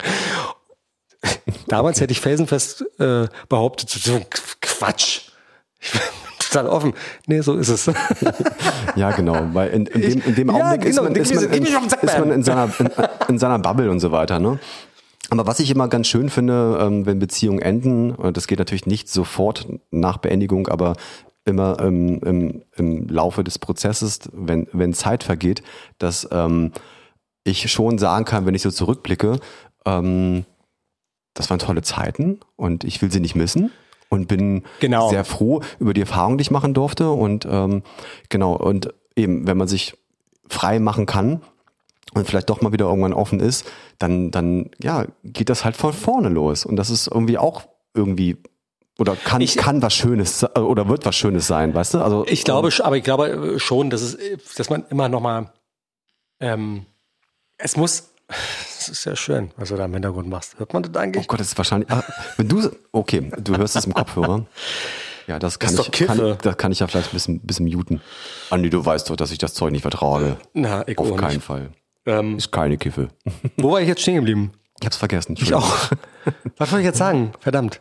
Damals okay. hätte ich felsenfest äh, behauptet, so Quatsch. Ich bin total offen. Nee, so ist es. Ja, genau. Weil in, in dem, in dem ja, Augenblick genau, ist, man, ist, man in, ist man in seiner, in, in seiner Bubble und so weiter, ne? Aber was ich immer ganz schön finde, ähm, wenn Beziehungen enden, und das geht natürlich nicht sofort nach Beendigung, aber immer ähm, im, im Laufe des Prozesses, wenn, wenn Zeit vergeht, dass ähm, ich schon sagen kann, wenn ich so zurückblicke, ähm, das waren tolle Zeiten und ich will sie nicht missen. Und bin genau. sehr froh über die Erfahrung, die ich machen durfte. Und ähm, genau, und eben, wenn man sich frei machen kann und vielleicht doch mal wieder irgendwann offen ist, dann, dann ja, geht das halt von vorne los. Und das ist irgendwie auch irgendwie, oder kann, ich, kann was Schönes oder wird was Schönes sein, weißt du? Also, ich glaube, ähm, aber ich glaube schon, dass es, dass man immer noch mal, ähm, es muss. Das ist ja schön, was du da im Hintergrund machst. Hört man das eigentlich? Oh Gott, das ist wahrscheinlich. Ah, wenn du, okay, du hörst es im Kopfhörer. Ja, das kann das ich. Kann, das kann ich ja vielleicht ein bisschen, ein bisschen muten. Andi, du weißt doch, dass ich das Zeug nicht vertrage. Na, ich Auf auch keinen nicht. Fall. Ähm, ist keine Kiffe. Wo war ich jetzt stehen geblieben? Ich hab's vergessen. Ich auch. Was soll ich jetzt sagen? Verdammt.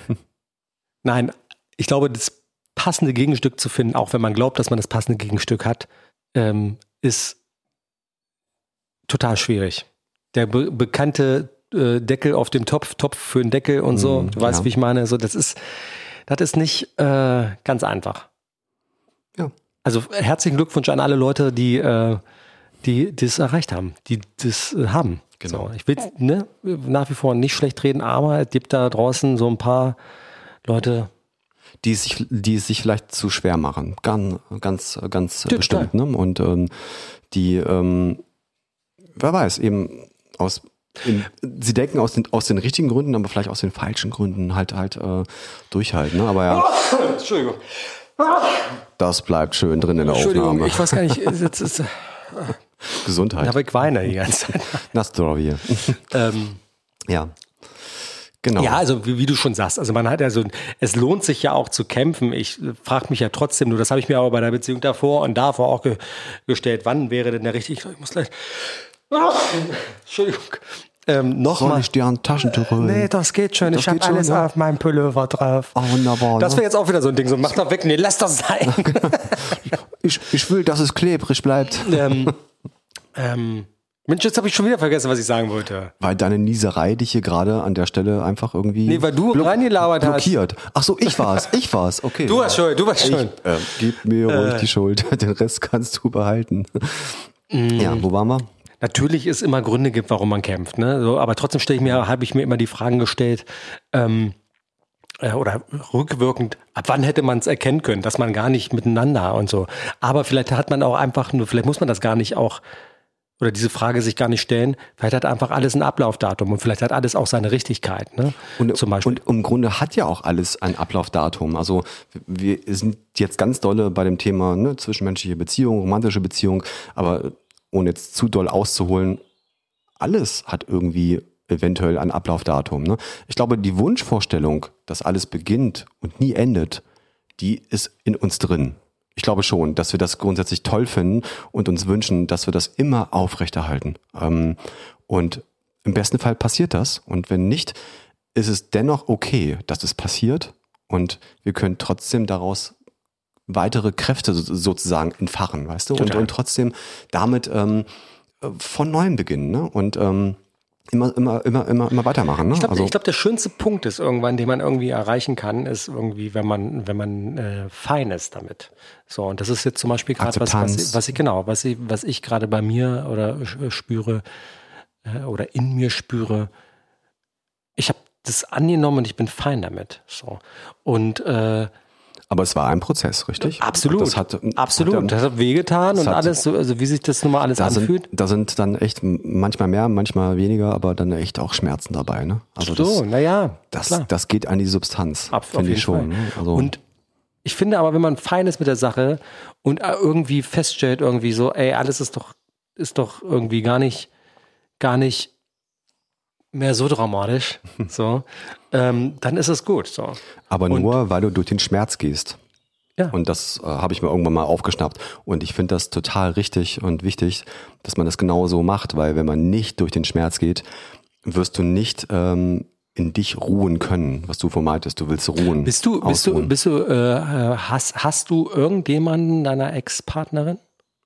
Nein, ich glaube, das passende Gegenstück zu finden, auch wenn man glaubt, dass man das passende Gegenstück hat, ähm, ist total schwierig. Der be- bekannte äh, Deckel auf dem Topf, Topf für den Deckel und so, du weißt, ja. wie ich meine, so, das ist, das ist nicht äh, ganz einfach. Ja. Also herzlichen Glückwunsch an alle Leute, die, äh, die das erreicht haben, die das äh, haben. Genau. So, ich will ne, nach wie vor nicht schlecht reden, aber es gibt da draußen so ein paar Leute, die es sich, die es sich vielleicht zu schwer machen. Ganz, ganz, ganz ja, bestimmt. Ne? Und ähm, die, ähm, wer weiß, eben aus, in, sie denken aus den, aus den richtigen Gründen, aber vielleicht aus den falschen Gründen halt halt äh, durchhalten. Ne? Aber ja. Entschuldigung. Das bleibt schön drin in der Entschuldigung, Aufnahme. ich weiß gar nicht. Jetzt ist, Gesundheit. Aber ich weine die ganze Zeit. Na, Story. ähm, ja. Genau. Ja, also wie, wie du schon sagst, also man hat ja so, es lohnt sich ja auch zu kämpfen. Ich frage mich ja trotzdem, nur das habe ich mir aber bei der Beziehung davor und davor auch ge- gestellt, wann wäre denn der richtige, ich muss gleich, oh, Entschuldigung, ähm, nochmal. Soll ich dir ein Taschentuch holen? Nee, das geht schon, das ich habe alles schon, ja. auf meinem Pullover drauf. Oh, wunderbar. Das wäre ne? jetzt auch wieder so ein Ding, so mach doch weg, nee, lass das sein. ich, ich will, dass es klebrig bleibt. ähm, ähm, Mensch, jetzt habe ich schon wieder vergessen, was ich sagen wollte. Weil deine Nieserei dich hier gerade an der Stelle einfach irgendwie Nee, weil du blo- reingelabert hast. blockiert. Ach so, ich war's, ich war's, okay. Du warst schuld, du warst schuld. Ich, äh, gib mir ruhig Äh. die Schuld, den Rest kannst du behalten. Mm. Ja, wo waren wir? Natürlich es immer Gründe gibt, warum man kämpft, ne? So, aber trotzdem stelle ich mir, habe ich mir immer die Fragen gestellt, ähm, äh, oder rückwirkend, ab wann hätte man es erkennen können, dass man gar nicht miteinander und so. Aber vielleicht hat man auch einfach nur, vielleicht muss man das gar nicht auch, oder diese Frage sich gar nicht stellen, vielleicht hat einfach alles ein Ablaufdatum und vielleicht hat alles auch seine Richtigkeit, ne? Und, Zum Beispiel. und im Grunde hat ja auch alles ein Ablaufdatum. Also wir sind jetzt ganz dolle bei dem Thema ne, zwischenmenschliche Beziehung, romantische Beziehung, aber ohne jetzt zu doll auszuholen, alles hat irgendwie eventuell ein Ablaufdatum. Ne? Ich glaube, die Wunschvorstellung, dass alles beginnt und nie endet, die ist in uns drin. Ich glaube schon, dass wir das grundsätzlich toll finden und uns wünschen, dass wir das immer aufrechterhalten. Ähm, und im besten Fall passiert das. Und wenn nicht, ist es dennoch okay, dass es passiert. Und wir können trotzdem daraus weitere Kräfte so, sozusagen entfachen, weißt du? Und, und trotzdem damit ähm, von neuem beginnen, ne? Und ähm, immer, immer, immer, immer, immer weitermachen. Ne? Ich glaube, also, glaub, der schönste Punkt ist irgendwann, den man irgendwie erreichen kann, ist irgendwie, wenn man, wenn man äh, fein ist damit. So, und das ist jetzt zum Beispiel gerade was, was, ich, was ich genau, was ich, was ich gerade bei mir oder spüre äh, oder in mir spüre. Ich habe das angenommen und ich bin fein damit. So und äh, aber es war ein Prozess, richtig? Absolut, das hat, absolut. Hat, das hat wehgetan und hat, alles, so, also wie sich das nun mal alles da anfühlt. Sind, da sind dann echt manchmal mehr, manchmal weniger, aber dann echt auch Schmerzen dabei. Ne? Also so, naja. Das, das geht an die Substanz, finde ich schon. Ne? Also und ich finde aber, wenn man fein ist mit der Sache und irgendwie feststellt, irgendwie so, ey, alles ist doch, ist doch irgendwie gar nicht, gar nicht mehr so dramatisch, so, ähm, dann ist es gut. So. Aber und, nur, weil du durch den Schmerz gehst. Ja. Und das äh, habe ich mir irgendwann mal aufgeschnappt. Und ich finde das total richtig und wichtig, dass man das genau so macht, weil wenn man nicht durch den Schmerz geht, wirst du nicht ähm, in dich ruhen können, was du vermeintest. Du willst ruhen. Bist du, bist du, bist du, äh, hast, hast du irgendjemanden deiner Ex-Partnerin?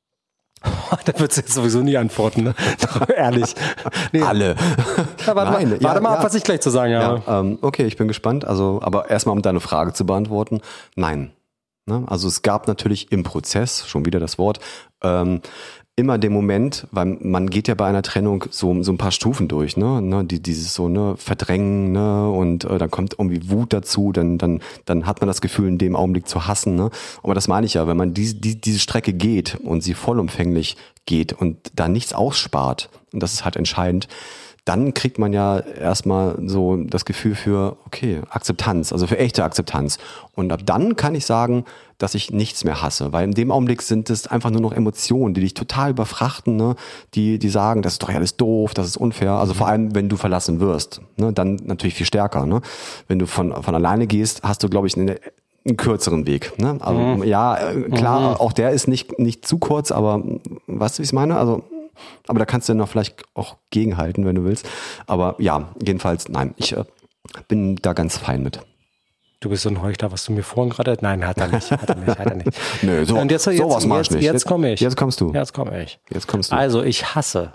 Da wird sie jetzt sowieso nie antworten, ne? Ehrlich. Nee. Alle. Ja, warte Nein, mal, ja, warte mal ja. ab, was ich gleich zu sagen habe. Ja, ähm, okay, ich bin gespannt. Also, aber erstmal, um deine Frage zu beantworten. Nein. Ne? Also es gab natürlich im Prozess, schon wieder das Wort, ähm, immer den Moment, weil man geht ja bei einer Trennung so, so ein paar Stufen durch, ne, ne die, dieses so, ne, Verdrängen, ne, und äh, dann kommt irgendwie Wut dazu, dann, dann, dann hat man das Gefühl, in dem Augenblick zu hassen, ne, aber das meine ich ja, wenn man diese, die, diese Strecke geht und sie vollumfänglich geht und da nichts ausspart, und das ist halt entscheidend, dann kriegt man ja erstmal so das Gefühl für, okay, Akzeptanz, also für echte Akzeptanz. Und ab dann kann ich sagen, dass ich nichts mehr hasse, weil in dem Augenblick sind es einfach nur noch Emotionen, die dich total überfrachten, ne? die, die sagen, das ist doch alles doof, das ist unfair. Also vor allem, wenn du verlassen wirst, ne? Dann natürlich viel stärker. Ne? Wenn du von, von alleine gehst, hast du, glaube ich, eine, einen kürzeren Weg. Ne? Also mhm. ja, klar, mhm. auch der ist nicht, nicht zu kurz, aber weißt du, wie ich es meine? Also aber da kannst du noch vielleicht auch gegenhalten, wenn du willst. Aber ja, jedenfalls, nein, ich äh, bin da ganz fein mit. Du bist so ein Heuchler, was du mir vorhin gerade... Nein, hat er nicht, hat er nicht, hat er nicht. Nö, so, und jetzt, jetzt, sowas mach jetzt, ich nicht. Jetzt, jetzt komme ich. Jetzt kommst du. Jetzt komme ich. Jetzt kommst du. Also, ich hasse.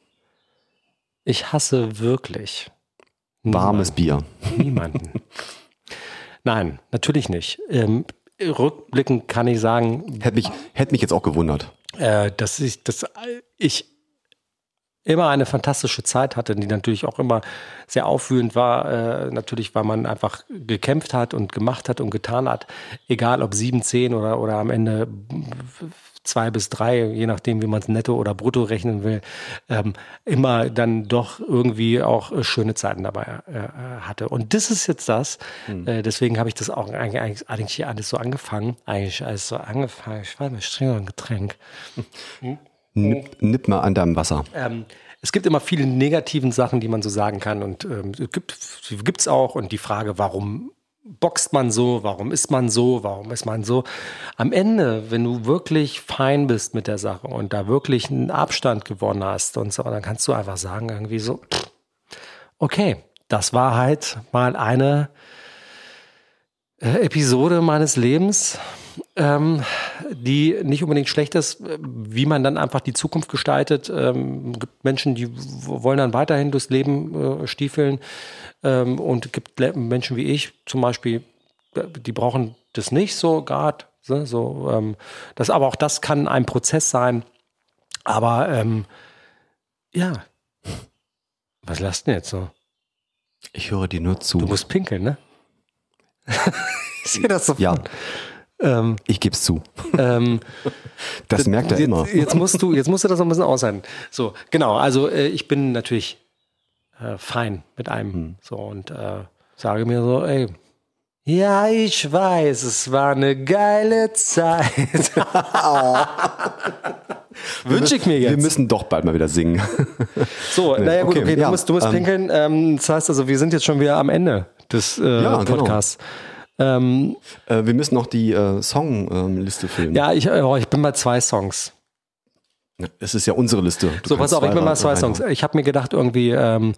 Ich hasse wirklich. Warmes niemanden. Bier. Niemanden. Nein, natürlich nicht. Ähm, rückblickend kann ich sagen... Hätte mich, hätte mich jetzt auch gewundert. Äh, dass ich, dass ich immer eine fantastische Zeit hatte, die natürlich auch immer sehr aufwühlend war, äh, natürlich, weil man einfach gekämpft hat und gemacht hat und getan hat, egal ob sieben, zehn oder, oder am Ende zwei bis drei, je nachdem, wie man es netto oder brutto rechnen will, ähm, immer dann doch irgendwie auch äh, schöne Zeiten dabei äh, hatte. Und das ist jetzt das, mhm. äh, deswegen habe ich das auch eigentlich, eigentlich, eigentlich alles so angefangen, eigentlich alles so angefangen, ich weiß nicht, ich trinke ein Getränk. Hm? Nipp, nipp mal an deinem Wasser. Ähm, es gibt immer viele negativen Sachen, die man so sagen kann und ähm, es gibt gibt's auch und die Frage, warum boxt man so, warum ist man so, warum ist man so. Am Ende, wenn du wirklich fein bist mit der Sache und da wirklich einen Abstand gewonnen hast und so, dann kannst du einfach sagen irgendwie so, okay, das war halt mal eine äh, Episode meines Lebens, ähm, die nicht unbedingt schlecht ist, wie man dann einfach die Zukunft gestaltet. Ähm, gibt Menschen, die wollen dann weiterhin durchs Leben äh, stiefeln ähm, und es gibt Menschen wie ich zum Beispiel, die brauchen das nicht so gerade. So, ähm, das, aber auch das kann ein Prozess sein. Aber ähm, ja, was lasst denn jetzt so? Ich höre dir nur zu. Du musst pinkeln, ne? Ich sehe das so. Ja. Ähm, ich gebe es zu. Ähm, das merkt er jetzt, immer. Jetzt musst du, jetzt musst du das noch ein bisschen aushalten. So, genau. Also äh, ich bin natürlich äh, fein mit einem. Hm. So und äh, sage mir so, ey, ja, ich weiß, es war eine geile Zeit. oh. Wünsche ich mir jetzt. Wir müssen doch bald mal wieder singen. So, nee, naja gut, okay, okay ja, du musst, du musst ähm, pinkeln. Ähm, das heißt also, wir sind jetzt schon wieder am Ende des äh, ja, Podcasts. Genau. Ähm, äh, wir müssen noch die äh, Songliste filmen. Ja, ich, oh, ich bin bei zwei Songs. Es ist ja unsere Liste. Du so, pass auf, ich bin bei zwei Songs. Ich habe mir gedacht, irgendwie, ähm,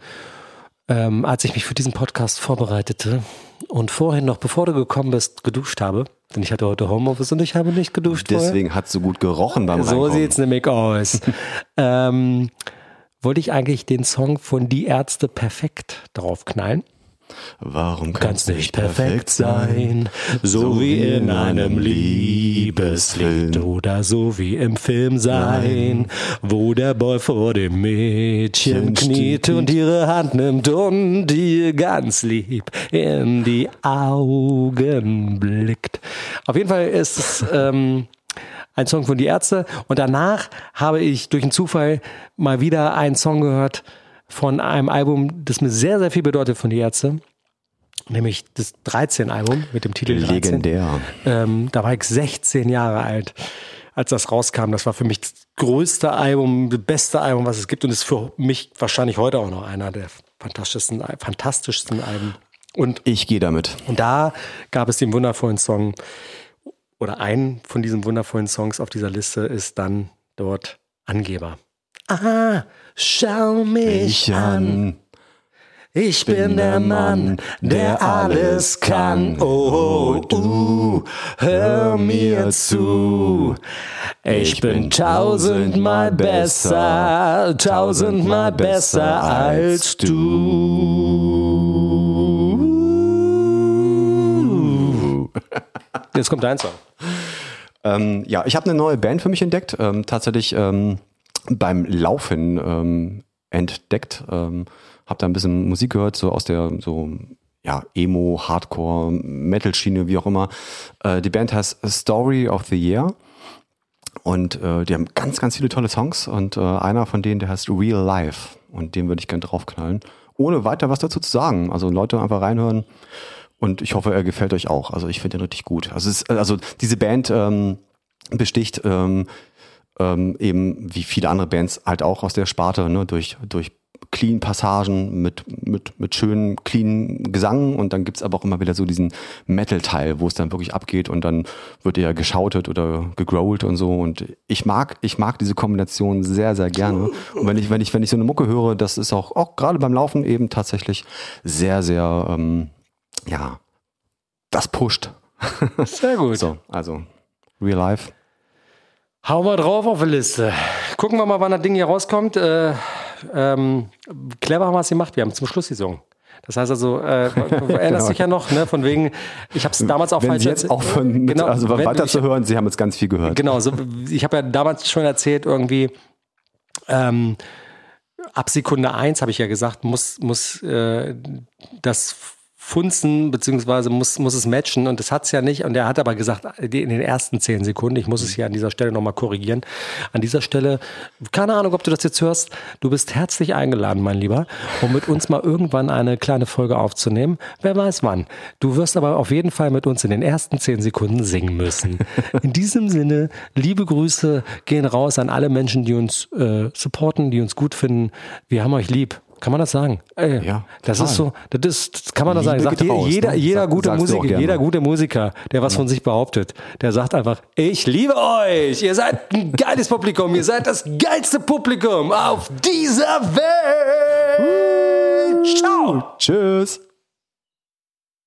ähm, als ich mich für diesen Podcast vorbereitete und vorhin noch, bevor du gekommen bist, geduscht habe, denn ich hatte heute Homeoffice und ich habe nicht geduscht. Deswegen hat es so gut gerochen beim Reinkommen. So sieht's nämlich aus. ähm, wollte ich eigentlich den Song von Die Ärzte perfekt draufknallen? Warum kann's nicht perfekt sein, so wie in einem Liebeslied oder so wie im Film sein, wo der Boy vor dem Mädchen kniet und ihre Hand nimmt und ihr ganz lieb in die Augen blickt. Auf jeden Fall ist es ähm, ein Song von Die Ärzte und danach habe ich durch einen Zufall mal wieder einen Song gehört von einem Album, das mir sehr, sehr viel bedeutet von Die Ärzte. Nämlich das dreizehn-Album mit dem Titel dreizehn. Legendär. Ähm, da war ich sechzehn Jahre alt, als das rauskam. Das war für mich das größte Album, das beste Album, was es gibt. Und ist für mich wahrscheinlich heute auch noch einer der fantastischsten, fantastischsten Alben. Und ich gehe damit. Und da gab es den wundervollen Song, oder einen von diesen wundervollen Songs auf dieser Liste ist dann dort Angeber. Ah, schau mich an. Ich bin der Mann, der alles kann. Oh, du, hör mir zu. Ich bin tausendmal besser, tausendmal besser als du. Jetzt kommt dein Song. Ähm, ja, ich habe eine neue Band für mich entdeckt. Ähm, tatsächlich ähm, beim Laufen ähm, entdeckt. Ähm, hab da ein bisschen Musik gehört, so aus der so ja Emo, Hardcore, Metal-Schiene, wie auch immer. Äh, die Band heißt Story of the Year und äh, die haben ganz, ganz viele tolle Songs und äh, einer von denen, der heißt Real Life und den würde ich gerne draufknallen. Ohne weiter was dazu zu sagen. Also Leute einfach reinhören und ich hoffe, er gefällt euch auch. Also ich finde den richtig gut. Also, es ist, also diese Band ähm, besticht ähm, ähm, eben wie viele andere Bands halt auch aus der Sparte, ne, durch durch clean Passagen mit, mit, mit schönen, clean Gesang und dann gibt's aber auch immer wieder so diesen Metal-Teil, wo es dann wirklich abgeht und dann wird ja geschautet oder gegrowlt und so und ich mag, ich mag diese Kombination sehr, sehr gerne und wenn ich, wenn ich, wenn ich so eine Mucke höre, das ist auch, auch gerade beim Laufen eben tatsächlich sehr, sehr, ähm, ja, das pusht. Sehr gut. So, also, Real Life. Hau mal drauf auf die Liste. Gucken wir mal, wann das Ding hier rauskommt. Äh, ähm, clever haben wir es gemacht. Wir haben zum Schluss gesungen. Das heißt also, äh, du erinnerst dich ja noch, ne, von wegen, ich habe es damals auch wenn falsch Sie jetzt aufhören, mit, genau, also wenn, weiter ich, zu hören, Sie haben jetzt ganz viel gehört. Genau, so, ich habe ja damals schon erzählt, irgendwie, ähm, ab Sekunde eins habe ich ja gesagt, muss, muss äh, das funzen, beziehungsweise muss, muss es matchen und das hat's ja nicht. Und er hat aber gesagt, in den ersten zehn Sekunden, ich muss es hier an dieser Stelle nochmal korrigieren, an dieser Stelle, keine Ahnung, ob du das jetzt hörst, du bist herzlich eingeladen, mein Lieber, um mit uns mal irgendwann eine kleine Folge aufzunehmen. Wer weiß wann. Du wirst aber auf jeden Fall mit uns in den ersten zehn Sekunden singen müssen. In diesem Sinne, liebe Grüße gehen raus an alle Menschen, die uns äh, supporten, die uns gut finden. Wir haben euch lieb. Kann man das sagen? Ey, ja, das ist so, das ist, das kann man das sagen. Sagt raus, jeder, ne? jeder Sag, gute Musiker, jeder gute Musiker, der was ja. von sich behauptet, der sagt einfach, ich liebe euch, ihr seid ein geiles Publikum, ihr seid das geilste Publikum auf dieser Welt. Ciao. Tschüss.